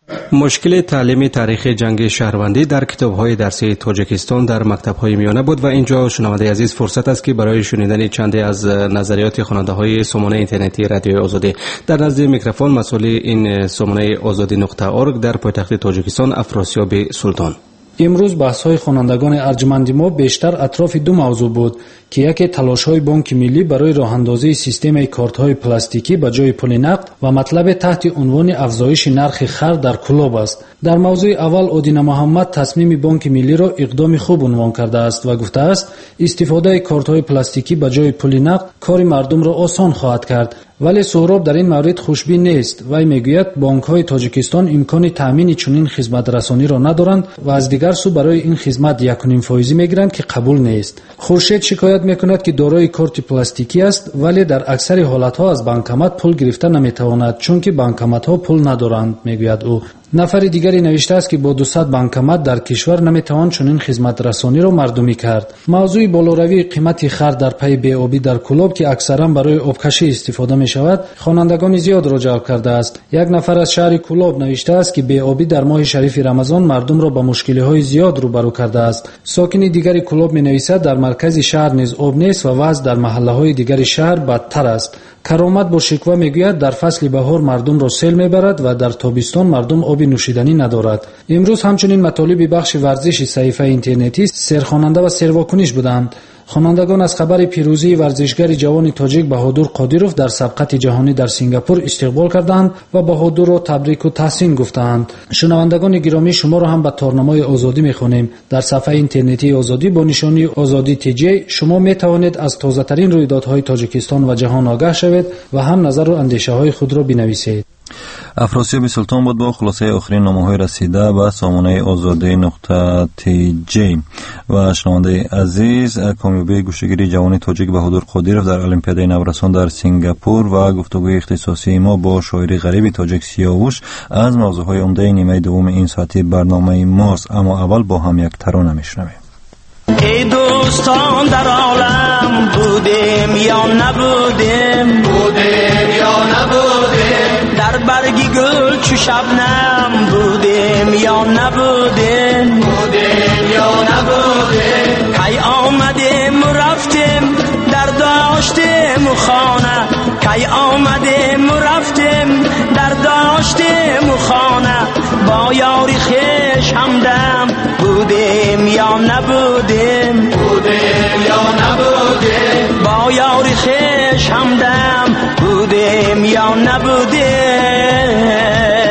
مشکل تعلیمی تاریخ جنگ شهروندی در کتاب‌های درسی تاجیکستان در مکتب‌های میانه بود و اینجا شنونده عزیز فرصت است که برای شنیدن چندی از نظریات خواننده‌های سامانه اینترنتی رادیو آزادی در نزد میکروفون مسئول این سامانه azadi.org در پایتخت تاجیکستان افراسیاب سلطان. امروز بحث‌های خوانندگان ارجمند ما بیشتر اطراف دو موضوع بود که یکی تلاش‌های بانک ملی برای راه‌اندازی سیستم کارت‌های پلاستیکی به جای پول نقد و مطلب تحت عنوان افزایش نرخ خرد در کلوب است. در موضوع اول اودینا محمد تصمیم بانک ملی را اقدام خوب عنوان کرده است و گفته است استفاده کارت‌های پلاستیکی به جای پول نقد کار مردم را آسان خواهد کرد. ولی سهراب در این مورد خوشبین نیست. وی میگوید بانک‌های تاجیکستان امکان تامین چنین خدمت رسانی را ندارند و از دیگر سو برای این خدمت 1.5% میگیرند که قبول نیست. خورشید شکایت میکند که دارای کارت پلاستیکی است ولی در اکثر حالت‌ها از بانکمات پول گرفته نمیتواند چون که بانکمات‌ها پول ندارند میگوید او. نفر دیگری نوشته است که با 200 بانکمات در کشور نمیتوان چنین خدمت رسانی را مردمی کرد. موضوع بالاروی قیمت خرد در پی بی‌آبی در کلوب که اکثرا برای آبکشی استفاده می شود خوانندگان زیاد را جلب کرده است. یک نفر از شهر کلوب نوشته است که بی‌آبی در ماه شریف رمضان مردم را با مشکل‌های زیاد روبرو کرده است. ساکن دیگری کلوب می نویسد در مرکز شهر نیز آب نیست و وضع در محله‌های دیگر شهر بدتر است. کرامت با شکوه میگوید در فصل بهار مردم را سیل میبرد و در تابستان مردم آب نوشیدنی ندارد. امروز همچنین مطالب بخش ورزش صحیفه اینترنتی سرخواننده و سرواکنش بودند. خوانندگان از خبر پیروزی ورزشگر جوان تاجیک بهادر قادیروف در سبقت جهانی در سنگاپور استقبال کردند و بهادر را تبریک و تحسین گفتند. شنوندگان گرامی شما را هم به تارنمای آزادی میخوانیم. در صفحه اینترنتی آزادی با نشانی آزادی تیجی شما میتوانید از تازه ترین رویدادهای تاجیکستان و جهان آگاه شوید و هم نظر و اندیشه های خود را بنویسید. افراسیاب سلطان بود با خلاصه آخرین نامه‌های رسیده به سامانه azadi.tj. و شنونده عزیز کامیابی گوشه‌گیری جوان تاجیک بهادر قادیروف در المپیادای نورسان در سنگاپور و گفتگوی اختصاصی ما با شاعر غریب تاجیک سیاوش از موضوعهای عمده نیمه دوم این ساعتی برنامه ماست. اما اول با هم یک ترانه میشنویم. ای دوستان در عالم بودیم یا نبودیم، بودیم یا نبودیم، در برگی گل چو شبنم بودیم یا نبودیم، بودیم یا نبودیم، کی آمدیم و رفتیم در داشتیم و خانه، کی آمدیم و رفتیم در داشتیم و خانه، با یاری خویش همدم بودیم یا نبودیم، بودیم یا نبودیم، با یاری خویش همدم بودیم یا نبودیم.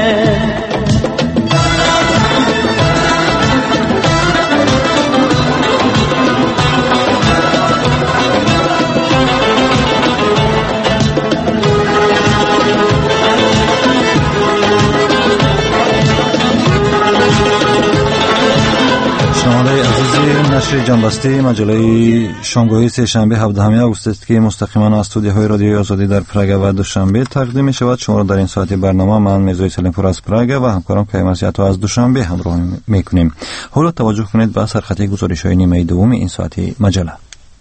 نشر جنبسته مجله شامگاهی سه‌شنبه 17 آگوست است که مستقیما از استودیوهای رادیوی آزادی در پراگ و دوشنبه تقدیم می شود. شما را در این ساعت برنامه من میرزا سلیمپور از پراگ و همکارم کیمسیت از دوشنبه همراه میکنیم. حالا توجه کنید به سرخط گزارش‌های نیمه دوم این ساعتی مجله.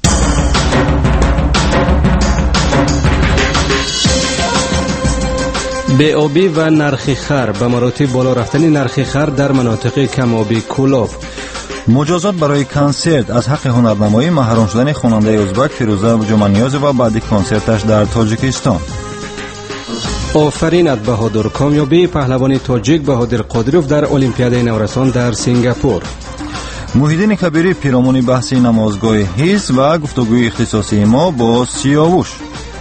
بی‌آبی و نرخ خر به مراتب بالا رفتن نرخ خر در مناطق کم آبی کلاب. مجازات برای کنسرت از حق هنرنمایی محروم شدن خواننده ازبک فیروزه جمانیاز و بعد کنسرتش در تاجیکستان. آفرینت بهادر کامیابی پهلوان تاجیک بهادر قادیروف در المپیادای نورسان در سنگاپور. محیدین کبیری پیرامون بحث نمازگاه حس و گفتگوی اختصاصی ما با سیاوش.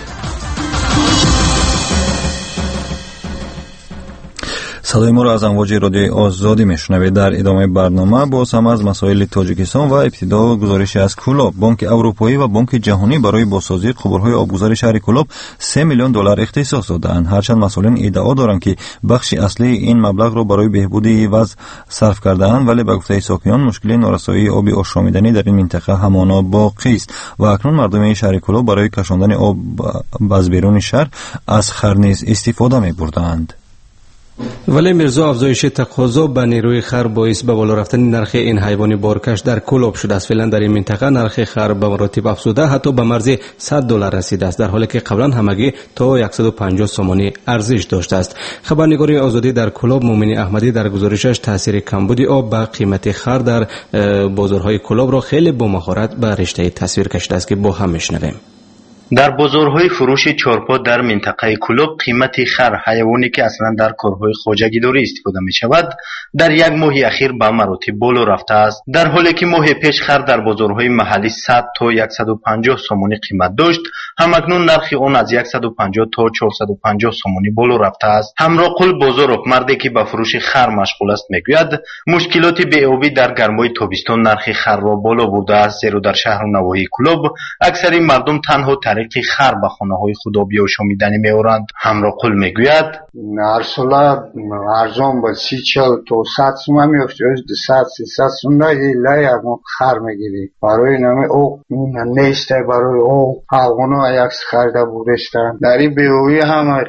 صدای ما را از امواج رادیوی آزادی میشنوید. در ادامه برنامه باز هم از مسائل تاجیکستان و ابتدا گزارشی از کلوب. بانک اروپایی و بانک جهانی برای بازسازی قبورهای آبگذر شهر کلوب 3 میلیون دلار اختصاص دادند. هرچند مسئولین ادعا دارند که بخش اصلی این مبلغ را برای بهبود وضع صرف کرده‌اند، ولی به گفته ساکنان مشکل نارسایی آب آشامیدنی در این منطقه همانا باقی است و اکنون مردم شهر کلوب برای کشاندن آب از بیرون شهر از خر نیز استفاده می‌بردند. ولی میرزا افزایش تقاضا به نیروی خر باعث به بالا رفتن نرخ این حیوان بارکش در کلوب شده است. فعلا در این منطقه نرخ خر به مراتب افزوده حتی به مرز $100 رسیده است، در حالی که قبلا همگی تا 150 سومانی ارزش داشته است. خبرنگار آزادی در کلوب مومنی احمدی در گزارشش تاثیر کمبود آب به قیمت خر در بازارهای کلوب را خیلی با مهارت به رشته تصویر کشیده است که با هم میشنویم. در بازارهای فروش چارپا در منطقه کلوب قیمت خر، حیوانی که اصلا در کارهای خواجگیداری استفاده می شود، در یک ماه اخیر به مراتب بالا رفته است، در حالی که ماه پیش خر در بازارهای محلی 100 تا 150 سومانی قیمت داشت. همکنون نرخ آن از 150 تا 450 سومانی بالا رفته است. همراقل بازارک، مردی که به فروش خر مشغول است، میگوید مشکلات بی‌آبی در گرمای تابستان نرخ خر را بالا برده است، زیرا در شهر و نواحی کلوب اکثر مردم تنها طریق خر به خانه‌های خود آبی آشامیدنی می‌آورند. همراقل میگوید هر سال ارزان با 30 تا 100 سوم میفته، 200-300 سوم لای خر میگیری. برای نمی او نیست، برای او حیوانات یک خرده بودستن. در این بیوی هم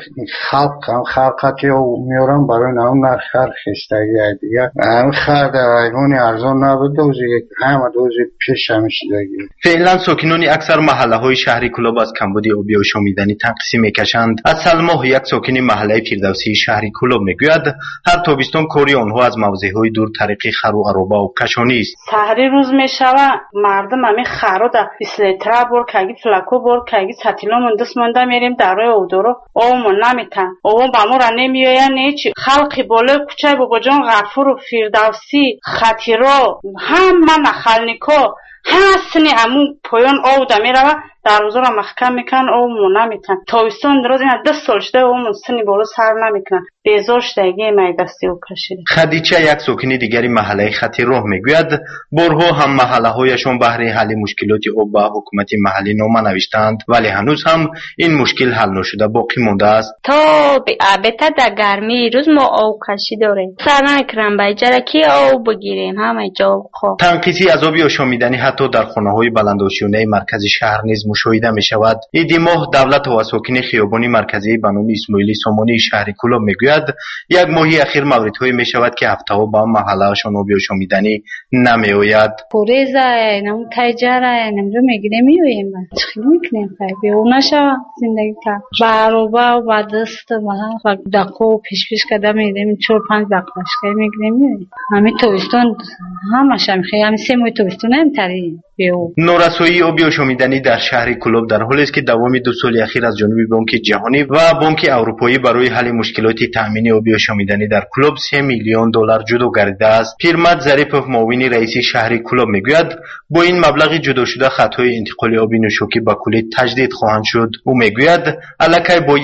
خلقتی او میارن برای نمی خر خستگی دیگه. هم خرده حیوانی ارزان نبود، همه دوزی پیش همیشه دیگه. فعلا ساکنان اکثر محله‌های شهری کلوب از کمبود آبی آشامیدنی تنقیسی میکشند. از سلماه، یک ساکن محله فردوسی شهری کلوب میگوید هر تابستان کاری آنها از موضعهای دور طریق خر و عرابه و کشانی است. سحری روز میشوه مردم همین خرو در اسلیترا بر کاگی فلاکو بر کاگی ساتیلو مندس منده میریم درای اودورو اومون نمیتن او بامورا نمیاین هیچ خلقی بالا کوچه باباجان غفور و فردوسی خاطیرو هم نخلنیکو هستنی همون پایان او دمیره در روزا را محکم میکن او مو نمیتن تاویستان دراز این 10 سال شده او منسنی بالا سر نمیکنن بیزاش دیگه میدستی و کشیده. خدیجه، یک ساکن دیگری محله خطی راه میگوید بارها هم محله هایشان بهر حل مشکلات آب به حکومت محلی نامه نوشتند، ولی هنوز هم این مشکل حل نشده باقی مانده است. تا البته در گرمی روز ما آب کشی داریم، سر نکنم به جرکی آب بگیریم همه جا خواه. تنقیصی از آبی آشامیدنی حتی در خانه‌های بلندآشیانه مرکز شهر نیز مشاهده می شود. ایدی ماه دولت و ساکن خیابانی مرکزی به نام اسماعیلی سامانی شهری کلوب میگوید یک ماهی اخیر موردهایی می شود که هفته‌ها با محله‌شان آبی آشامیدنی نمی آید. پوریزه نم تجاره نمیدونم میگیره میویم چخیل میکنیم خیلی اون نشه زندگی کرد باروبا و دست ما دکو پیش کده میدیم 4-5 دقیقه میگیریم میویم همین توستون همش هم خیلی همین 3 ماه توستون هم تری نورسایی آبی آشامیدنی در شهر کلوب در حالی است که دوام 2 سال اخیر از جانب بانک جهانی و بانک اروپایی برای حل مشکلات تامین آبی آشامیدنی در کلوب $3 میلیون جدا گردیده است. پیرمرد ظریفوف معاون رئیس شهر کلوب میگوید با این مبلغ جدا شده خطهای انتقال آبی نوشاکی به کلی تجدید خواهند شد. او میگوید الکی با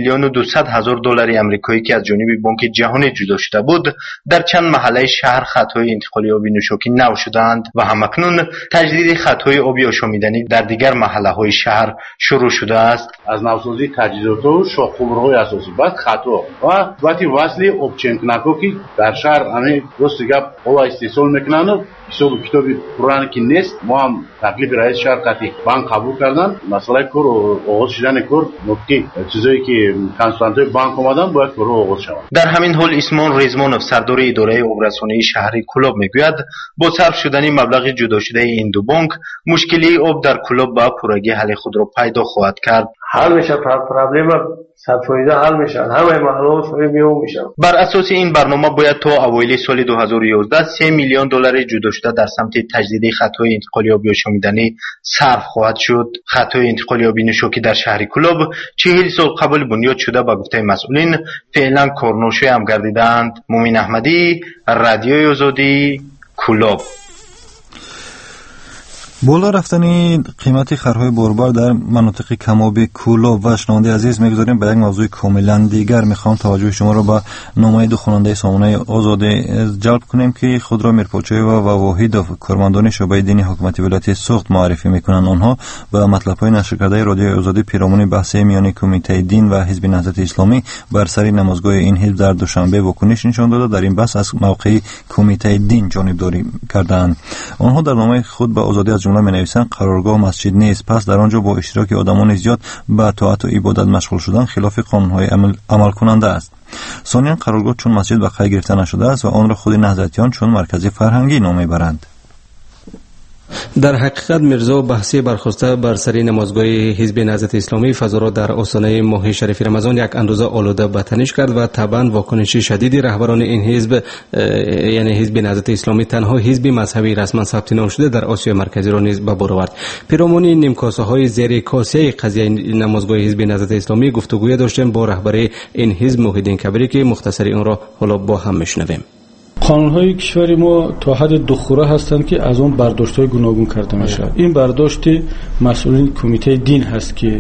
$1,200,000 آمریکایی که از جانب بانک جهانی جدا شده بود در چند محله شهر خطهای انتقال آبی نوشاکی نو شدند و همکنون تجدید خطهای آبی آشامیدنی در دیگر محله‌های شهر شروع شده است. از نوسازی تجهیزات و شاخ‌خمرهای اساسی بعد خطا و وقتی وصل آبچنکنکو که در شهر همه درست گپ او استیصال میکنن و حساب کتابی پران که نیست. ما هم تکلیف رئیس شهر قطعی بانک قبول کردن مسئله کار و آغاز شدن کار نکته چیزایی که کنسولانت‌های بانک اومدن باید کار آغاز شود. در همین حال اسمان رزمانوف سردار اداره آبرسانی شهری کلوب میگوید با صرف شدن مبلغ جدا شده این دو بانک مشکلی آب در کلوب با پورگی حل خود را پیدا خواهد کرد. حل میشه پرابلم 100% حل میشن همه محلات سوی میو میشن. بر اساس این برنامه باید تا اوایل سال 2011 $3 میلیون جدا شده در سمت تجدید خطهای انتقالی آبی آشامیدنی صرف خواهد شد. خطهای انتقالی آبی نوشاکی در شهر کلوب 40 سال قبل بنیاد شده به گفته مسئولین فعلا کارنوشی هم گردیدند. مومن احمدی، رادیوی آزادی، کلوب. بالا رفتن قیمت خرهای باربر در مناطق کمابی کلوب و شنونده عزیز میگذاریم به یک موضوع کاملا دیگر. میخوام توجه شما را به نامه دو خواننده سامانه آزادی جلب کنیم که خود را میرپاچای و واحد کارمندان شعبه دینی حکومت ولایت سوخت معرفی میکنند. آنها به مطلب‌های نشر کرده رادیو آزادی پیرامون بحث میان کمیته دین و حزب نهضت اسلامی بر سر نمازگاه این حزب در دوشنبه واکنش نشان داده. در این بحث از موقع کمیته دین جانبداری کردند. آنها در نامه خود به آزادی از می نویسند قرارگاه مسجد نیست، پس در آنجا با اشتراک آدمان زیاد به طاعت و عبادت مشغول شدن خلاف قانون‌های عمل کننده است. ثانیاً قرارگاه چون مسجد به قید گرفته نشده است و آن را خود نهضتیان چون مرکز فرهنگی نام میبرند. در حقیقت میرزا بحثی برخواسته بر سر نمازگاه حزب نهضت اسلامی فضا را در آستانه ماه شریف رمضان یک اندازه آلوده به تنش کرد و طبعا واکنش شدیدی رهبران این حزب یعنی حزب نهضت اسلامی تنها حزب مذهبی رسما ثبت نام شده در آسیا مرکزی را نیز به بار آورد. پیرامون نیمکاسه های زیر کاسه قضیه نمازگاه حزب نهضت اسلامی گفتگوی داشتیم با رهبر این حزب محیدین کبیری که مختصری اون را حالا با هم میشنویم. قانون‌های کشور ما تا حد دخوره هستند که از اون برداشت‌های گوناگون کرده میشه. این برداشت مسئولین کمیته دین هست که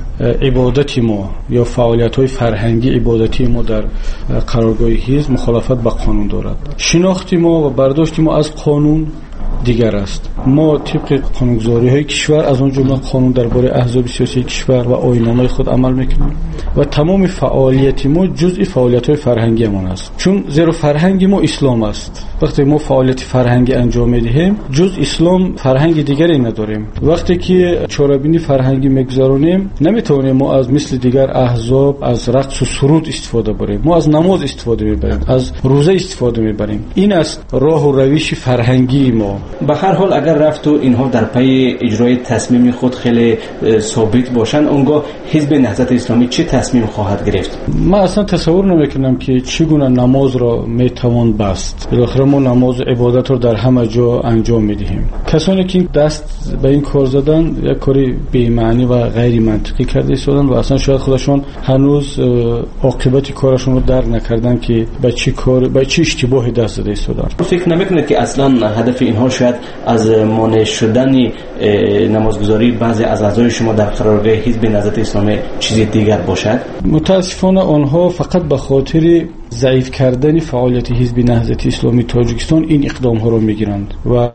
عبادت ما یا فعالیت‌های فرهنگی عبادتی ما در قرارگاه حزب مخالفت با قانون دارد. شناخت ما و برداشت ما از قانون دیگر است. ما طبق قانونگذاری‌های کشور از اون جمله قانون درباره احزاب سیاسی کشور و آیین‌نامه خود عمل می‌کنیم و تمام فعالیت ما جزء فعالیت‌های فرهنگی ما است. چون زیرا فرهنگ ما اسلام است. وقتی ما فعالیت فرهنگی انجام می‌دهیم جز اسلام فرهنگ دیگری نداریم. وقتی که چاره‌بینی فرهنگی می‌گذارونیم نمی‌توانیم ما از مثل دیگر احزاب از رقص و سرود استفاده بریم. ما از نماز استفاده می‌بریم، از روزه استفاده می‌بریم. این است راه و روش فرهنگی ما. به هر حال اگر رفت و اینها در پی اجرای تصمیم خود خیلی ثابت باشند اونگاه حزب نهضت اسلامی چه تصمیم خواهد گرفت؟ من اصلا تصور نمیکنم که چگونه نماز را میتوان بست. بالاخره ما نماز عبادت رو در همه جا انجام میدهیم. کسانی که دست به این کار زدن یک کاری بی معنی و غیر منطقی کرده ایستادن و اصلا شاید خودشون هنوز عاقبت کارشون رو درک نکردن که به چه کار به چه اشتباهی دست زده ایستادن. فکر نمیکنید که اصلا هدف اینها شاید از مانع شدن نمازگزاری بعضی از اعضای شما در قرارگاه حزب نهضت اسلامی چیزی دیگر باشد؟ متاسفانه آنها فقط به خاطر ضعیف کردن فعالیت حزب نهضت اسلامی تاجیکستان این اقدام ها را میگیرند. و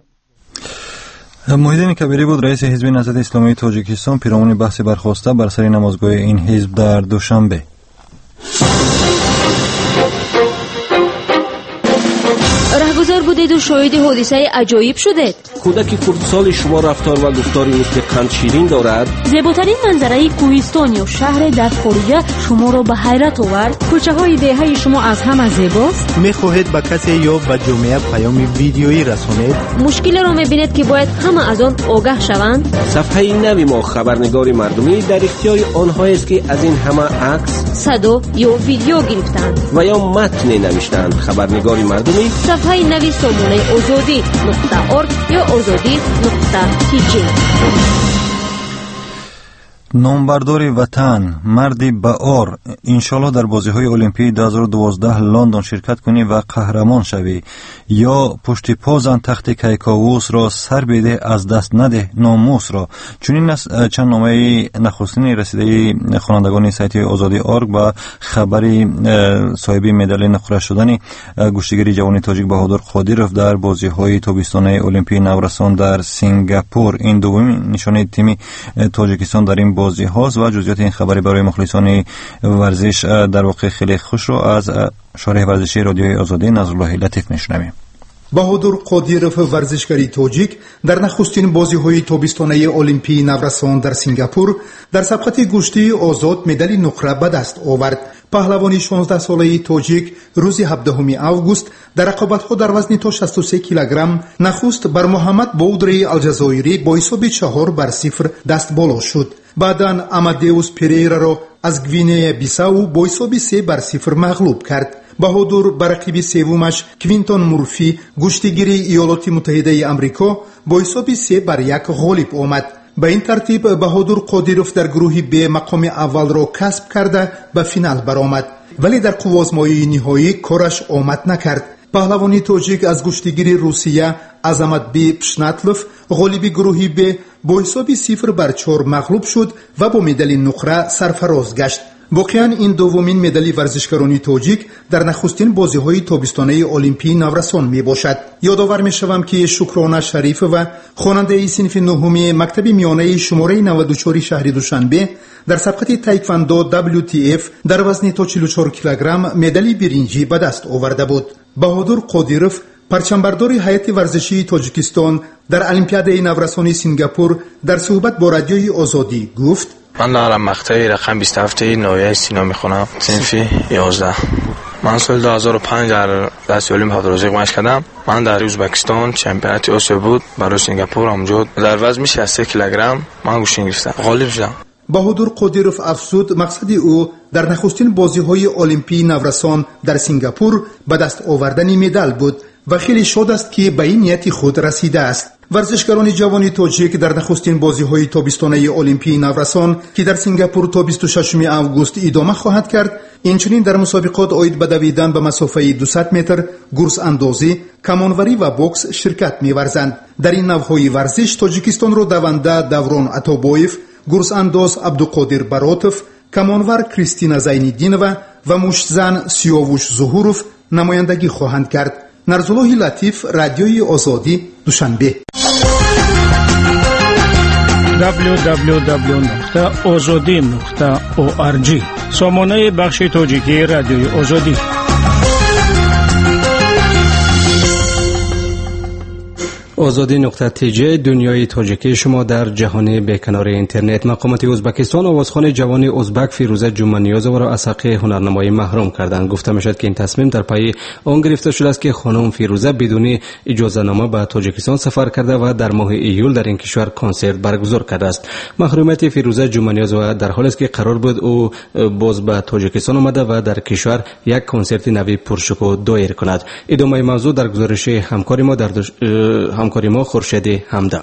محیدین کبیری بود رئیس حزب نهضت اسلامی تاجیکستان پیرامون بحث برخواسته بر سر نمازگاه این حزب در دوشنبه. رهگذر بودید و شاهد حادثه عجایب شدید. کودک خردسال شما رفتار و گفتاری که قند شیرین دارد. زیباترین منظره کوهستان یا شهر در خارجه شما را به حیرت آورد. کوچه های دهه شما از همه زیباست. میخواهید به کسی یا به جامعه پیام ویدیویی رسانید. مشکل را میبینید که باید همه از آن آگاه شوند. صفحه نوی ما خبرنگار مردمی در اختیار آنها است که از این همه عکس، صدا یا ویدیو گرفتند و یا متن نوشتند. خبرنگار مردمی صفحه نوی سامانه azadi.org یا azadi.tg. نامبردار وطن مردی بهار انشالله در بازی‌های المپیک 2012 لندن شرکت کنی و قهرمان شوی یا پشت پازن تخت کیکاووس را سر بده از دست نده ناموس را. چنین است چند نامه نخستین رسیده خوانندگان سایت آزادی آرگ با خبری صاحب مدال نقره شدن گشتیگری جوان تاجیک بهادر قادیروف در بازی‌های تابستانه المپیک نورسان در سنگاپور. این دومین نشانه تیم تاجیکستان در این بازی هاست و جزئیات این خبری برای مخلصان ورزش در واقع خیلی خوش رو از شارح ورزشی رادیوی آزادی نظرالله لطیف میشنویم. بهادر قادیروف ورزشکاری تاجیک در نخستین بازی‌های تابستانه المپیک نورسان در سنگاپور در سبقت گشتی آزاد مدال نقره به دست آورد. پهلوانی 16 ساله تاجیک روز 17 آگوست در رقابت‌ها در وزن تا 63 کیلوگرم نخست بر محمد بودری الجزایری با حساب 4-0 دست بالا شد. بعداً امادئوس پریرا را از گوینه بیساو با حساب 3-0 مغلوب کرد. بهادر بر رقیب سومش کوینتون مورفی گشتیگیر ایالات متحده آمریکا با حساب 3-1 غالب آمد. به این ترتیب بهادر قادیروف در گروه B مقام اول را کسب کرده به فینال برآمد، ولی در قوازمایی نهایی کارش آمد نکرد. پهلوانی تاجیک از گشتیگیر روسیه عظمت بی پشناتلوف غالب گروه B با حساب 0-4 مغلوب شد و با مدال نقره سرفراز گشت. واقعا این دومین مدال ورزشکاران تاجیک در نخستین بازی‌های تابستانه المپیک نورسان میباشد. یادآور میشوم که شکرانه شریف و خواننده صنف نهم مکتب میانه شماره 94 شهر دوشنبه در سبقت تایکواندو WTF در وزن تا 44 کیلوگرم مدال برنجی به دست آورده بود. بهادر قادیروف پرچمبردار هیئت ورزشی تاجیکستان در المپیاد نورسان سنگاپور در صحبت با رادیوی آزادی گفت: من در مقطع رقم 27 نویه سینا میخونم، صنف 11. من سال 2005 در دست المپیک پدروژیک مشق کردم. من در ازبکستان چمپیونات آسیا بود برای سنگاپور، اونجا در وزن 63 کیلوگرم من گوشین گرفتم، غالب شدم. بهادر قادیروف افزود مقصد او در نخستین بازی‌های المپی نورسان در سنگاپور به دست آوردن مدال بود و خیلی شاد است که به این نیت خود رسیده است. ورزشکاران جوان تاجیک در نخستین بازی‌های تابستانه المپی نورسان که در سنگاپور تا 26 آگوست ادامه خواهد کرد، اینچنین در مسابقات عاید به دویدن به مسافه 200 متر، گرز اندازی، کمانوری و بوکس شرکت می‌ورزند. در این نوع‌های ورزش تاجیکستان را دونده دوران عطابویف، گرز انداز عبدالقادر براتوف، کمانور کریستینا زین‌الدینова و مشتزن سیاووش ظهوروف نمایندگی خواهند کرد. نرزالله لطیف، رادیوی آزادی، دوشنبه. www.azadi.org سامانه بخش تاجیکی رادیوی آزادی. آزادی.tj دنیای تاجیکی شما در جهان بیکنار اینترنت. مقامات ازبکستان آوازخوان جوان ازبک فیروزه جمانیازова را از حق هنرنمایی محروم کردند. گفته میشد که این تصمیم در پی آن گرفته شده است که خانم فیروزه بدون اجازه نامه به تاجیکستان سفر کرده و در ماه ایول در این کشور کنسرت برگزار کرده است. محرومیت فیروزه جمانیازova در حالی است که قرار بود او باز به تاجیکستان آمده و در کشور یک کنسرت نوی پرشکوه دایر کند. ادامه موضوع در گزارش همکار ما خورشید همدم.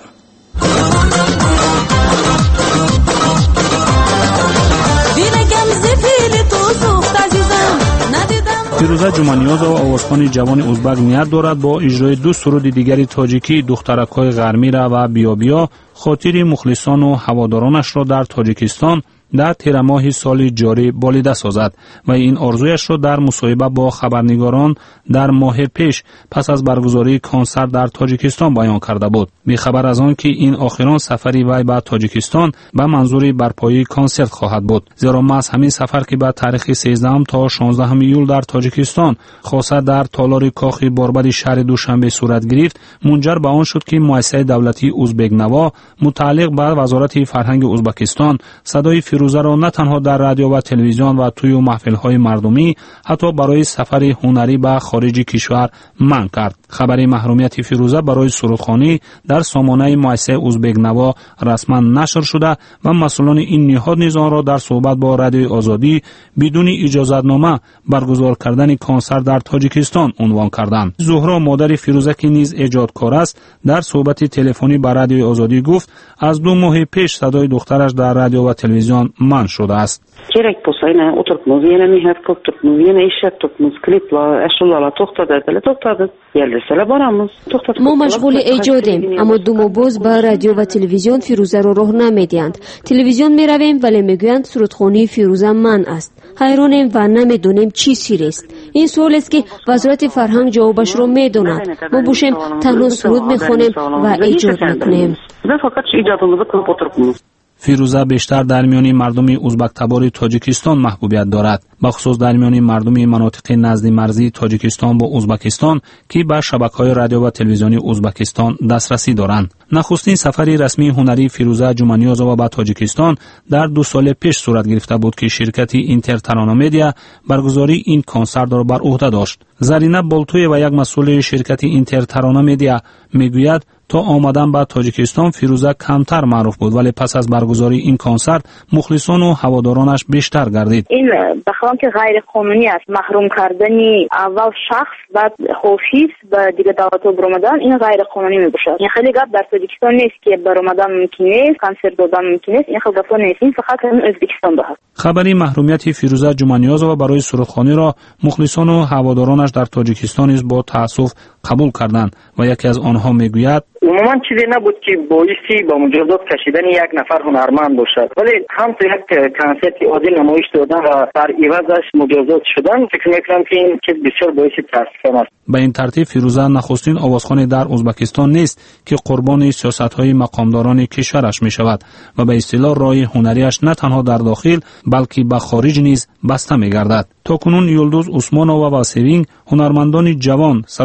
فیروزه جمانیازova آوازخوان جوان ازبک نیت دارد با اجرای دو سرود دیگری تاجیکی دخترک‌های غرمی را و بیا بیا خاطر مخلصان و هوادارانش را در تاجیکستان در تیر ماه سال جاری بالیده سازد و این آرزویش را در مصاحبه با خبرنگاران در ماه پیش پس از برگزاری کنسرت در تاجیکستان بیان کرده بود. بی خبر از آن که این آخران سفری وی به تاجیکستان به منظور برپایی کنسرت خواهد بود، زیرا محض همین سفر که به تاریخ 13 تا 16 ایول در تاجیکستان خاصه در تالار کاخ باربد شهر دوشنبه صورت گرفت، منجر به آن شد که مؤسسه دولتی ازبک نوا متعلق به وزارت فرهنگ ازبکستان صدای فیروزه را نه تنها در رادیو و تلویزیون و توی محفل‌های مردمی حتی برای سفر هنری به خارج کشور منع کرد. خبر محرومیت فیروزه برای سرودخوانی در سامانه مؤسسه ازبک نوا رسما نشر شده و مسئولان این نهاد نیز آن را در صحبت با رادیوی آزادی بدون اجازه‌نامه برگزار کردن کنسرت در تاجیکستان عنوان کردند. زهرا مادر فیروزه که نیز ایجادکار است در صحبت تلفنی با رادیوی آزادی گفت از 2 ماه پیش صدای دخترش در رادیو و تلویزیون منع شده است. Gerek bolsayna oturtmuz yana mehat qilib yana ishlab turibmiz kliplar ashulalar to'xtadi yerlislar boramiz ما مشغول ایجادیم اما 2 ماه باز به رادیو و تلویزیون فیروزه را راه نمیدهند. تلویزیون میرویم ولی میگویند سرودخوانی فیروزه منع است. حیرانیم و نمیدونیم چی سیر است. این سوال است که وزارت فرهنگ جوابش را میداند. ما باشیم تنها سرود میخوانیم و ایجاد میکنیم. فقط ایجادمون کنیم oturibmiz. فیروزه بیشتر در میان مردم ازبک تبار تاجیکستان محبوبیت دارد، بخصوص در میان مردم مناطق نزد مرزی تاجیکستان با ازبکستان که به شبکه‌های رادیو و تلویزیونی ازبکستان دسترسی دارند. نخستین سفری رسمی هنری فیروزه جمانیازova به تاجیکستان در 2 سال پیش صورت گرفته بود که شرکت اینتر ترانه مدیا برگزاری این کنسرت را بر عهده داشت. زرینه بولتوی و یک مسئول شرکت اینتر ترانه مدیا میگوید تا آمدن به تاجیکستان فیروزه کمتر معروف بود ولی پس از برگزاری این کنسرت مخلصان و هوادارانش بیشتر گردید. این بخوام که غیر قانونی است، محروم کردن اول شخص بعد خوفیس به دیگه دعوت برآمدن، این غیر قانونی میباشد. این خیلی گپ در تاجیکستان نیست که برآمدن ممکن نیست، کنسرت دادن ممکن نیست، این خیلی گپ نیست، این فقط ازبکستان ده. خبری محرومیت فیروزه جمانیازova برای سرودخوانی را مخلصان و هوادارانش در تاجیکستان نیز با تأسف قبول کردند و یکی از آنها میگوید عموما چیزی نبود که باعثی با مجازات کشیدن یک نفر هنرمند باشد، ولی هم تو یک کنسرت عادی نمایش دادن و در عوضش مجازات شدن فکر میکنم که این چیز بسیار باعث تاسف است. به این ترتیب فیروزه نخستین آوازخوان در ازبکستان نیست که قربان سیاست‌های مقامداران کشورش میشود و به اصطلاح راه هنریش نه تنها در داخل بلکه به خارج نیز بسته میگردد. تاکنون یلدوز عثمانова و سوینگ هنرمندان جوان سرایندگان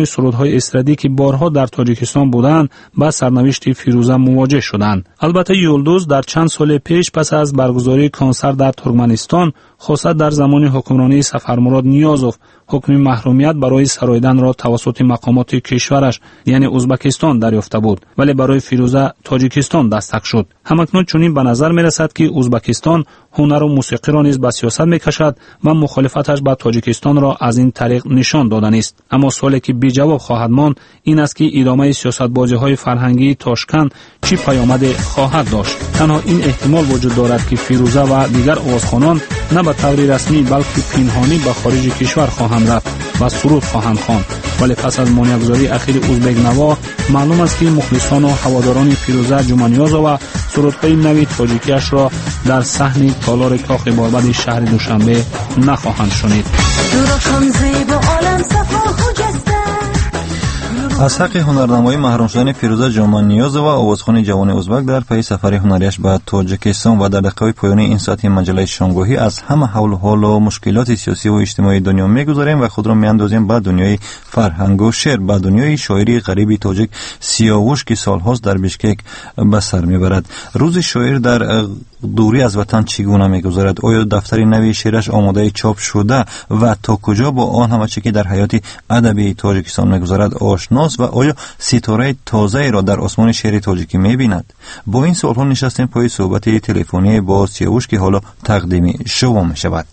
خوانندگان سرودهای استرادی که بارها در تاجیکستان بودند با سرنوشت فیروزه مواجه شدند. البته یولدوز در چند سال پیش پس از برگزاری کنسرت در ترکمنستان خاصه در زمان حکمرانی سفرمراد نیازوف حکم محرومیت برای سراییدن را توسط مقامات کشورش یعنی ازبکستان دریافته بود، ولی برای فیروزه تاجیکستان دستک شد. همکنون چنین به نظر می رسد که ازبکستان هنر و موسیقی را نیز به سیاست می کشد و مخالفتش با تاجیکستان را از این طریق نشان دادن است. اما سوالی که بی جواب خواهد ماند این است که ادامه سیاست بازی های فرهنگی تاشکند چی پیامد خواهد داشت. تنها این احتمال وجود دارد که فیروزه و دیگر آوازخوانان نه به طور رسمی بلکه پنهانی به خارج کشور خواهند رفت و سرود خواهند خواند. ولی پس از مانع‌گذاری اخیر ازبک نوا معلوم است که مخلصان و هواداران فیروزه جمانیازova و سرودهای نوی تاجیکیش را در صحن تالار کاخ باربد شهر دوشنبه نخواهند شنید. از حق هنرنمایی محروم شدن فیروزه جمانیازova و آوازخوان جوان ازبک در پی سفر هنریش به تاجیکستان و در دقیقه پایانی این ساعت مجله شامگاهی از همه حول و حال و مشکلات سیاسی و اجتماعی دنیا میگذاریم و خود را میاندازیم به دنیای فرهنگ و شعر، به دنیای شاعری غریبی تاجیک سیاوش که سالهاست در بیشکک به سر میبرد. روز شاعر در دوری از وطن چگونه میگذارد؟ آیا دفتر نوی شعرش آماده چاپ شده و تا کجا با آن همه چیزی که در حیات ادبی تاجیکستان میگذارد آشناست و آیا ستاره تازه‌ای را در آسمان شعر تاجیکی می‌بیند؟ با این سوال‌ها نشستیم پای صحبت تلفنی با سیاوش که حالا تقدیم شما می‌شود.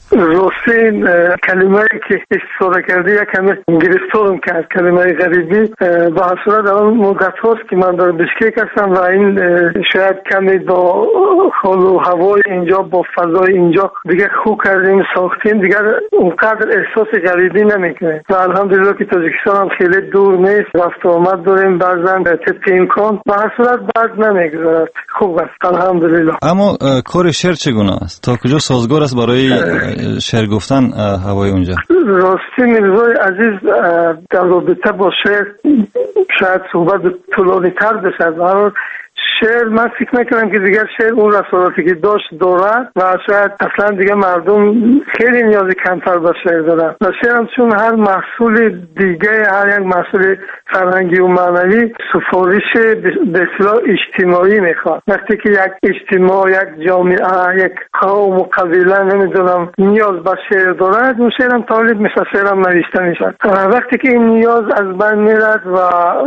راستی کلمه‌ای که استفاده کردی یک کمی گرفتارم کرد، کلمه غریبی. به هر صورت در اون مدت هاست که من در بیشکک هستم و این شاید کمی با حال و هوای اینجا با فضای اینجا دیگه خوب کردیم ساختیم، دیگر اونقدر احساس غریبی نمیکنه و الحمدلله که تاجیکستان هم خیلی دور نیست، رفت و آمد داریم بعضا طبق امکان. به هر صورت بعد نمیگذارد، خوب است الحمدلله. اما کار شعر چگونه است؟ تا کجا سازگار است برای شعر گفتن هوای اونجا؟ راستی میرزای عزیز در رابطه با شعر شاید صحبت طولانی تر بشد. شعر من فکر میکنم که دیگر شعر اون رسالاتی که داشت دارد و شاید اصلا دیگه مردم خیلی نیازی کمتر به شعر دارن و شعر هم چون هر محصول دیگه، هر یک محصول فرهنگی و معنوی سفارش به اصطلاح اجتماعی میخواد. وقتی که یک اجتماع، یک جامعه، یک قوم و قبیله نمیدونم نیاز به شعر دارد، اون شعر هم تولید میشه، شعر هم نوشته میشه. وقتی که این نیاز از بین میرد و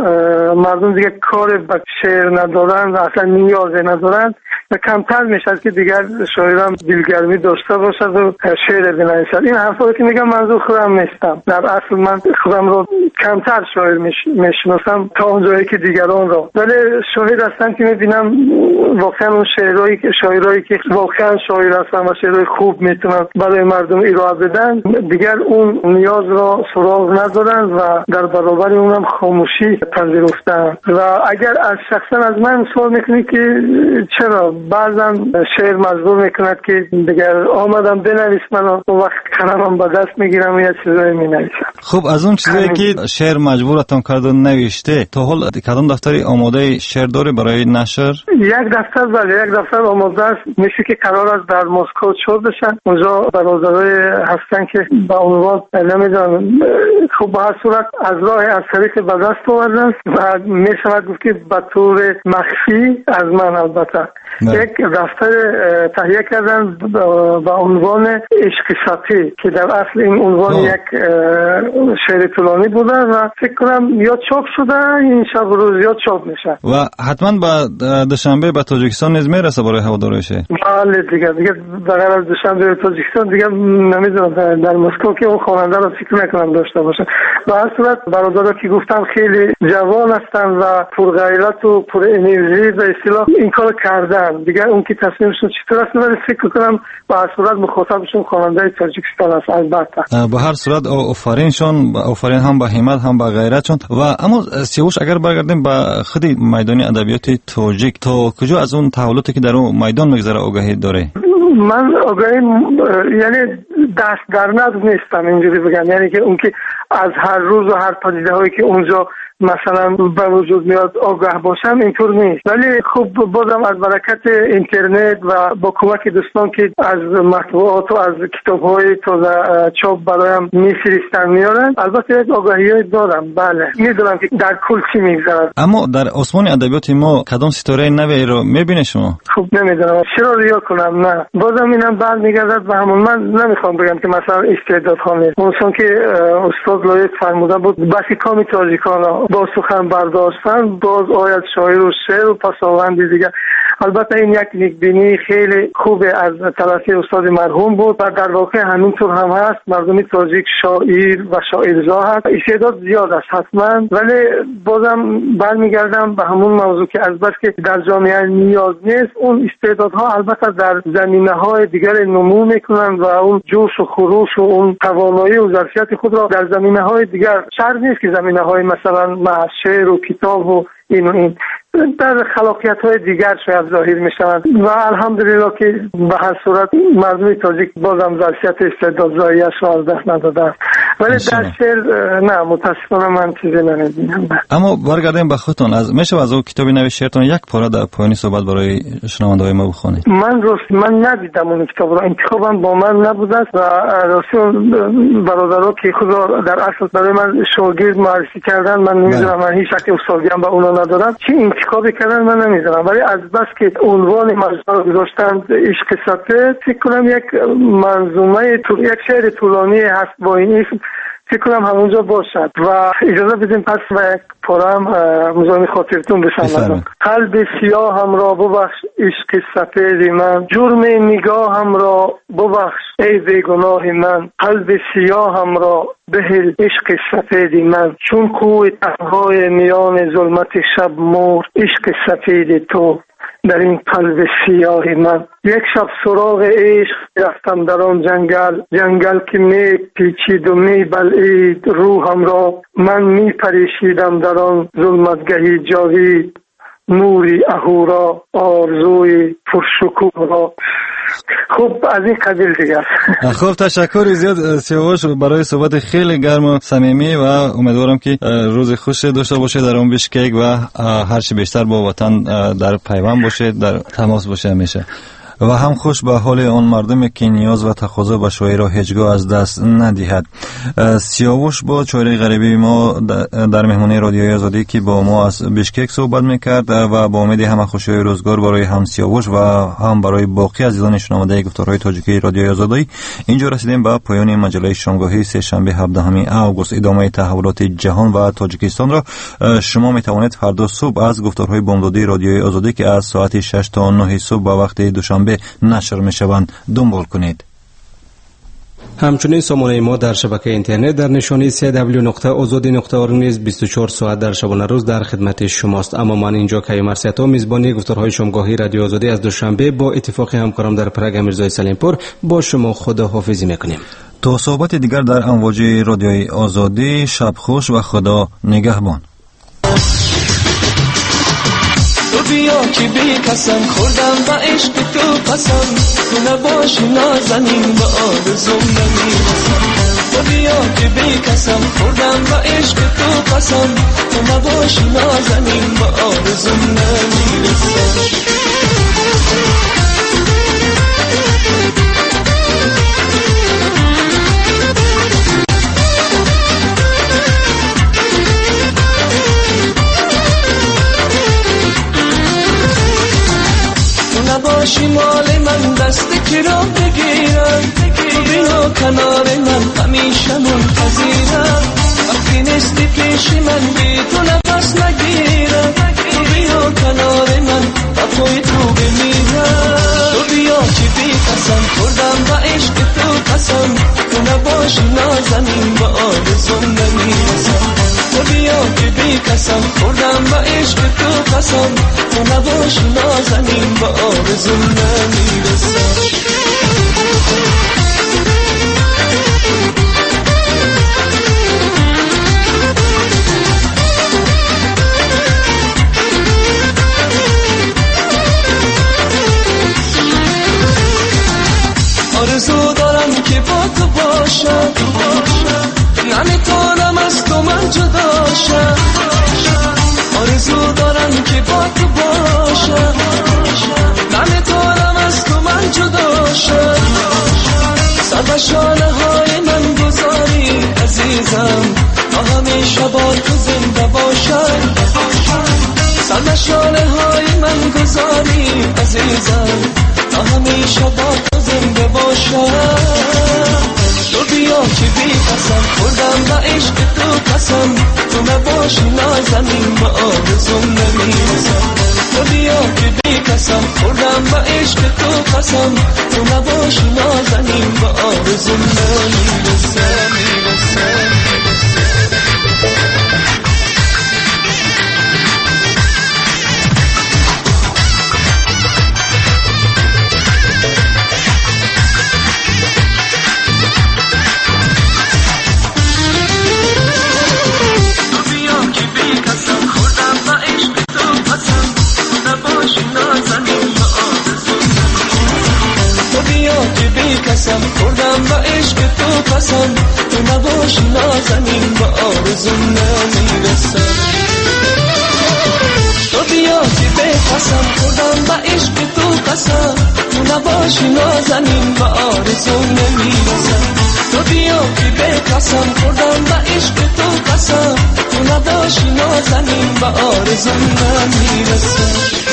مردم دیگه کار به شعر ندارن و اصلا نیازی ندارن و کمتر میشد که دیگر شاعران دلگرمی داشته باشد و شعر بنویسد. این حرفایی که میگم منظور خودم نیستم. در اصل من خودم رو کمتر شاعر میشناسم تا اونجایی که دیگران رو، ولی شاعر هستم که میبینم واقعا اون شاعرایی که واقعا شاعر هستن و شعرهای خوب میتونن برای مردم ارائه بدن، دیگر اون نیاز رو سراغ ندارن و در برابر اونم خاموشی پذیرفتن. و اگر از شخصا از من سوال میکنی که چرا بعضا شعر مجبور میکند که دیگر آمدم بنویس، من اون وقت قلمم به دست میگیرم و یه چیزایی مینویسم. خب از اون چیزایی که شعر مجبورتون کرد و نوشته تا حال کدام دفتری آماده شعر داره برای نشر؟ یک دفتر بله، یک دفتر آماده است. میشه که قرار است در مسکو چاپ بشن. اونجا برادرای هستن که با عنوان نمیدونم، خب به هر صورت از طریق به دست آوردن و میشود گفت که به طور مخفی از من البته یک دفتر تهیه کردن با عنوان عشق سطحی که در اصل این عنوان یک شعر طولانی بوده و فکر کنم یا چاپ شده این شب روز یا چاپ میشه و حتما با دوشنبه به تاجیکستان نیز میرسه برای هوادارای شعر. بله دیگه بغیر از دوشنبه به تاجیکستان دیگه نمیدونم در مسکو که اون خواننده رو فکر نکنم داشته باشه. به هر صورت برادرها که گفتم خیلی جوان هستن و پرغیرت و پر انرژی به اصطلاح این کارو کردن. دیگه اون که تصمیمشون چطور است ولی فکر کنم به هر صورت مخاطبشون خواننده تاجیکستان است البته. به هر صورت آفرین هم به همت هم به غیرتشون. و اما سیاوش اگر برگردیم به خود میدان ادبیات تاجیک، تا کجا از اون تحولاتی که در اون میدان میگذره آگاهی داره؟ من آگاهی یعنی دست در نظر نیستم اینجوری بگم، یعنی که اون که از هر روز و هر پدیده هایی که اونجا مثلا به وجود میاد آگاه باشم اینطور نیست. ولی خب بازم از برکت اینترنت و با کمک دوستان که از مطبوعات و از کتاب‌های تازه چاپ برایم می‌فرستن میارن، البته یک آگاهی دارم. بله میدونم که در کل چی میگذرد. اما در آسمان ادبیات ما کدام ستاره نوی رو میبینی شما؟ خب نمیدونم چرا ریا کنم. نه بازم اینم برمیگردد به همون. من نمیخوام بگم که مثلا استعدادها نیست، اونسان که استاد لایق فرموده بود بسی کامی تاجیکانا با سخن برداشتن باز آید شاعر و شعر و پساوندی دیگر. البته این یک نیکبینی خیلی خوبه از طرف استاد مرحوم بود و در واقع همینطور هم هست. مردمی تاجیک شاعر و شاعرزا هست، استعداد زیاد است حتما، ولی بازم برمیگردم به همون موضوع که از بس که در جامعه نیاز نیست، اون استعدادها البته در زمینه‌های دیگر نمو میکنن و اون جوش و خروش و اون توانایی و ظرفیت خود را در زمینه‌های دیگر، شرط نیست که زمینه‌های مثلا شعر و کتاب و این در خلاقیت‌های دیگر شاید ظاهر می‌شوند و الحمدلله که به هر صورت مردم تاجیک بازم ظرفیت استعدادزایی‌اش را از دست ندادند. ولی در شعر نه متاسفانه من چیزی نمی‌بینم. اما برگردیم به خودتون، میشه از اون کتاب نوشته شعرتون یک پاره در پایان صحبت برای شنونده‌های ما بخونید؟ من ندیدم اون کتاب را، انتخابم با من نبوده است و راستی برادرها که خود را در اصل برای من شاگرد معرفی کردن، من نمی‌دونم، من هیچ شک استادیم به اونا ندارم، چه انتخابی کردن من نمی‌دونم، ولی از بس که عنوان مجموعه رو گذاشتن عشق سطح، فکر کنم یک منظومه یک شعر طولانی هست با این اسم، فکر کنم همونجا باشد و اجازه بدیم پس و یک پارم مزاحم خاطرتون بشم. قلب سیاهم را ببخش عشق سفید من، جرم نگاهم را ببخش ای بیگناه من، قلب سیاهم را بهل عشق سفید من، چون کوه تنهای میان ظلمت شب مور عشق سفید تو در این قلب سیاه من. یک شب سراغ عشق رفتم در آن جنگل که می پیچید و می بلعید روحم را، من می پریشیدم در آن ظلمتگهی جاوید، نوری اهورا آرزوی پرشکوه را. خب از این قبیل دیگر. خب تشکر زیاد سیاوش برای صحبت خیلی گرم و صمیمی و امیدوارم که روز خوش داشته باشه در اون بیشکک و هر چی بیشتر با وطن در پیوند باشه، در تماس باشه همیشه و هم خوش به حال آن مردم که نیاز و تقاضا به شاعر را هیچگاه از دست ندهد. سیاوش با چهره غریبی ما در مهمانی رادیوی آزادی که با ما از بیشکک صحبت میکرد و با امید همه خوشی روزگار برای هم سیاوش و هم برای باقی عزیزان شنونده گفتارهای تاجیکی رادیوی آزادی، اینجا رسیدیم به پایان مجله شامگاهی سه‌شنبه 17 آگوست. ادامه تحولات جهان و تاجیکستان را شما می توانید فردا صبح از گفتارهای بامدادی رادیوی آزادی که از ساعت 6 تا 9 صبح به وقت دوشنبه نشر میشوند دنبال کنید. همچنین سامانه ما در شبکه اینترنت در نشانی www.azadi.org نیز 24 ساعت در شبانه روز در خدمت شماست. اما من اینجا که مرسیتا میزبانی گفتارهای شامگاهی رادیو آزادی از دوشنبه با اتفاق همکارم در پراگ میرزای سلیمپور با شما خداحافظی میکنیم. تا صحبت دیگر در امواج رادیوی آزادی، شب خوش و خدا نگهبان. بیا که بی قسم خوردم و عشق تو قسم، تو نباشی نازنین و آرزوم نمیرسم. بیا که بی قسم خوردم و عشق تو قسم، تو نباشی نازنین و آرزوم نمیرسم. نباشی مال من دست کی را بگیرم، تو بیا کنار من همیشه منتظرم، وقتی نیستی پیش من بی تو نفس نگیرم، تو بیا کنار من با توی تو بمیرم. تو بیا که بی قسم خوردم و عشق تو قسم، تو نباشی نازنین و آرزوم نمیرسم. تو بیا که بی قسم خوردم و عشق تو قسم، تو نباشی نازنین و آرزوم نمیرسم. آرزو دارم که با تو باشم نمیتونم از تو من جدا شم آرزو دارم که با تو باشم نمیتونم از تو من جدا شم سر شانه های من گذاری عزیزم تا همیشه با تو زنده باشم سر شانه های من گذاری عزیزم تا همیشه با تو زنده باشم تو بیا که بی قسم خوردم با عشق تو قسم تو نباشی نازنین با آرزوم نمیرسم تو بیا که بی قسم خوردم با عشق تو قسم تو نباشی نازنین با آرزوم نمیرسم قسم خوردم با عشق تو قسم تو نباشی نازنین با آرزوم نمیرسم تو بیا که به قسم خوردم با عشق تو قسم تو نباشی نازنین با آرزوم نمیرسم تو بیا که به قسم خوردم با عشق تو قسم تو نباشی نازنین با آرزوم نمیرسم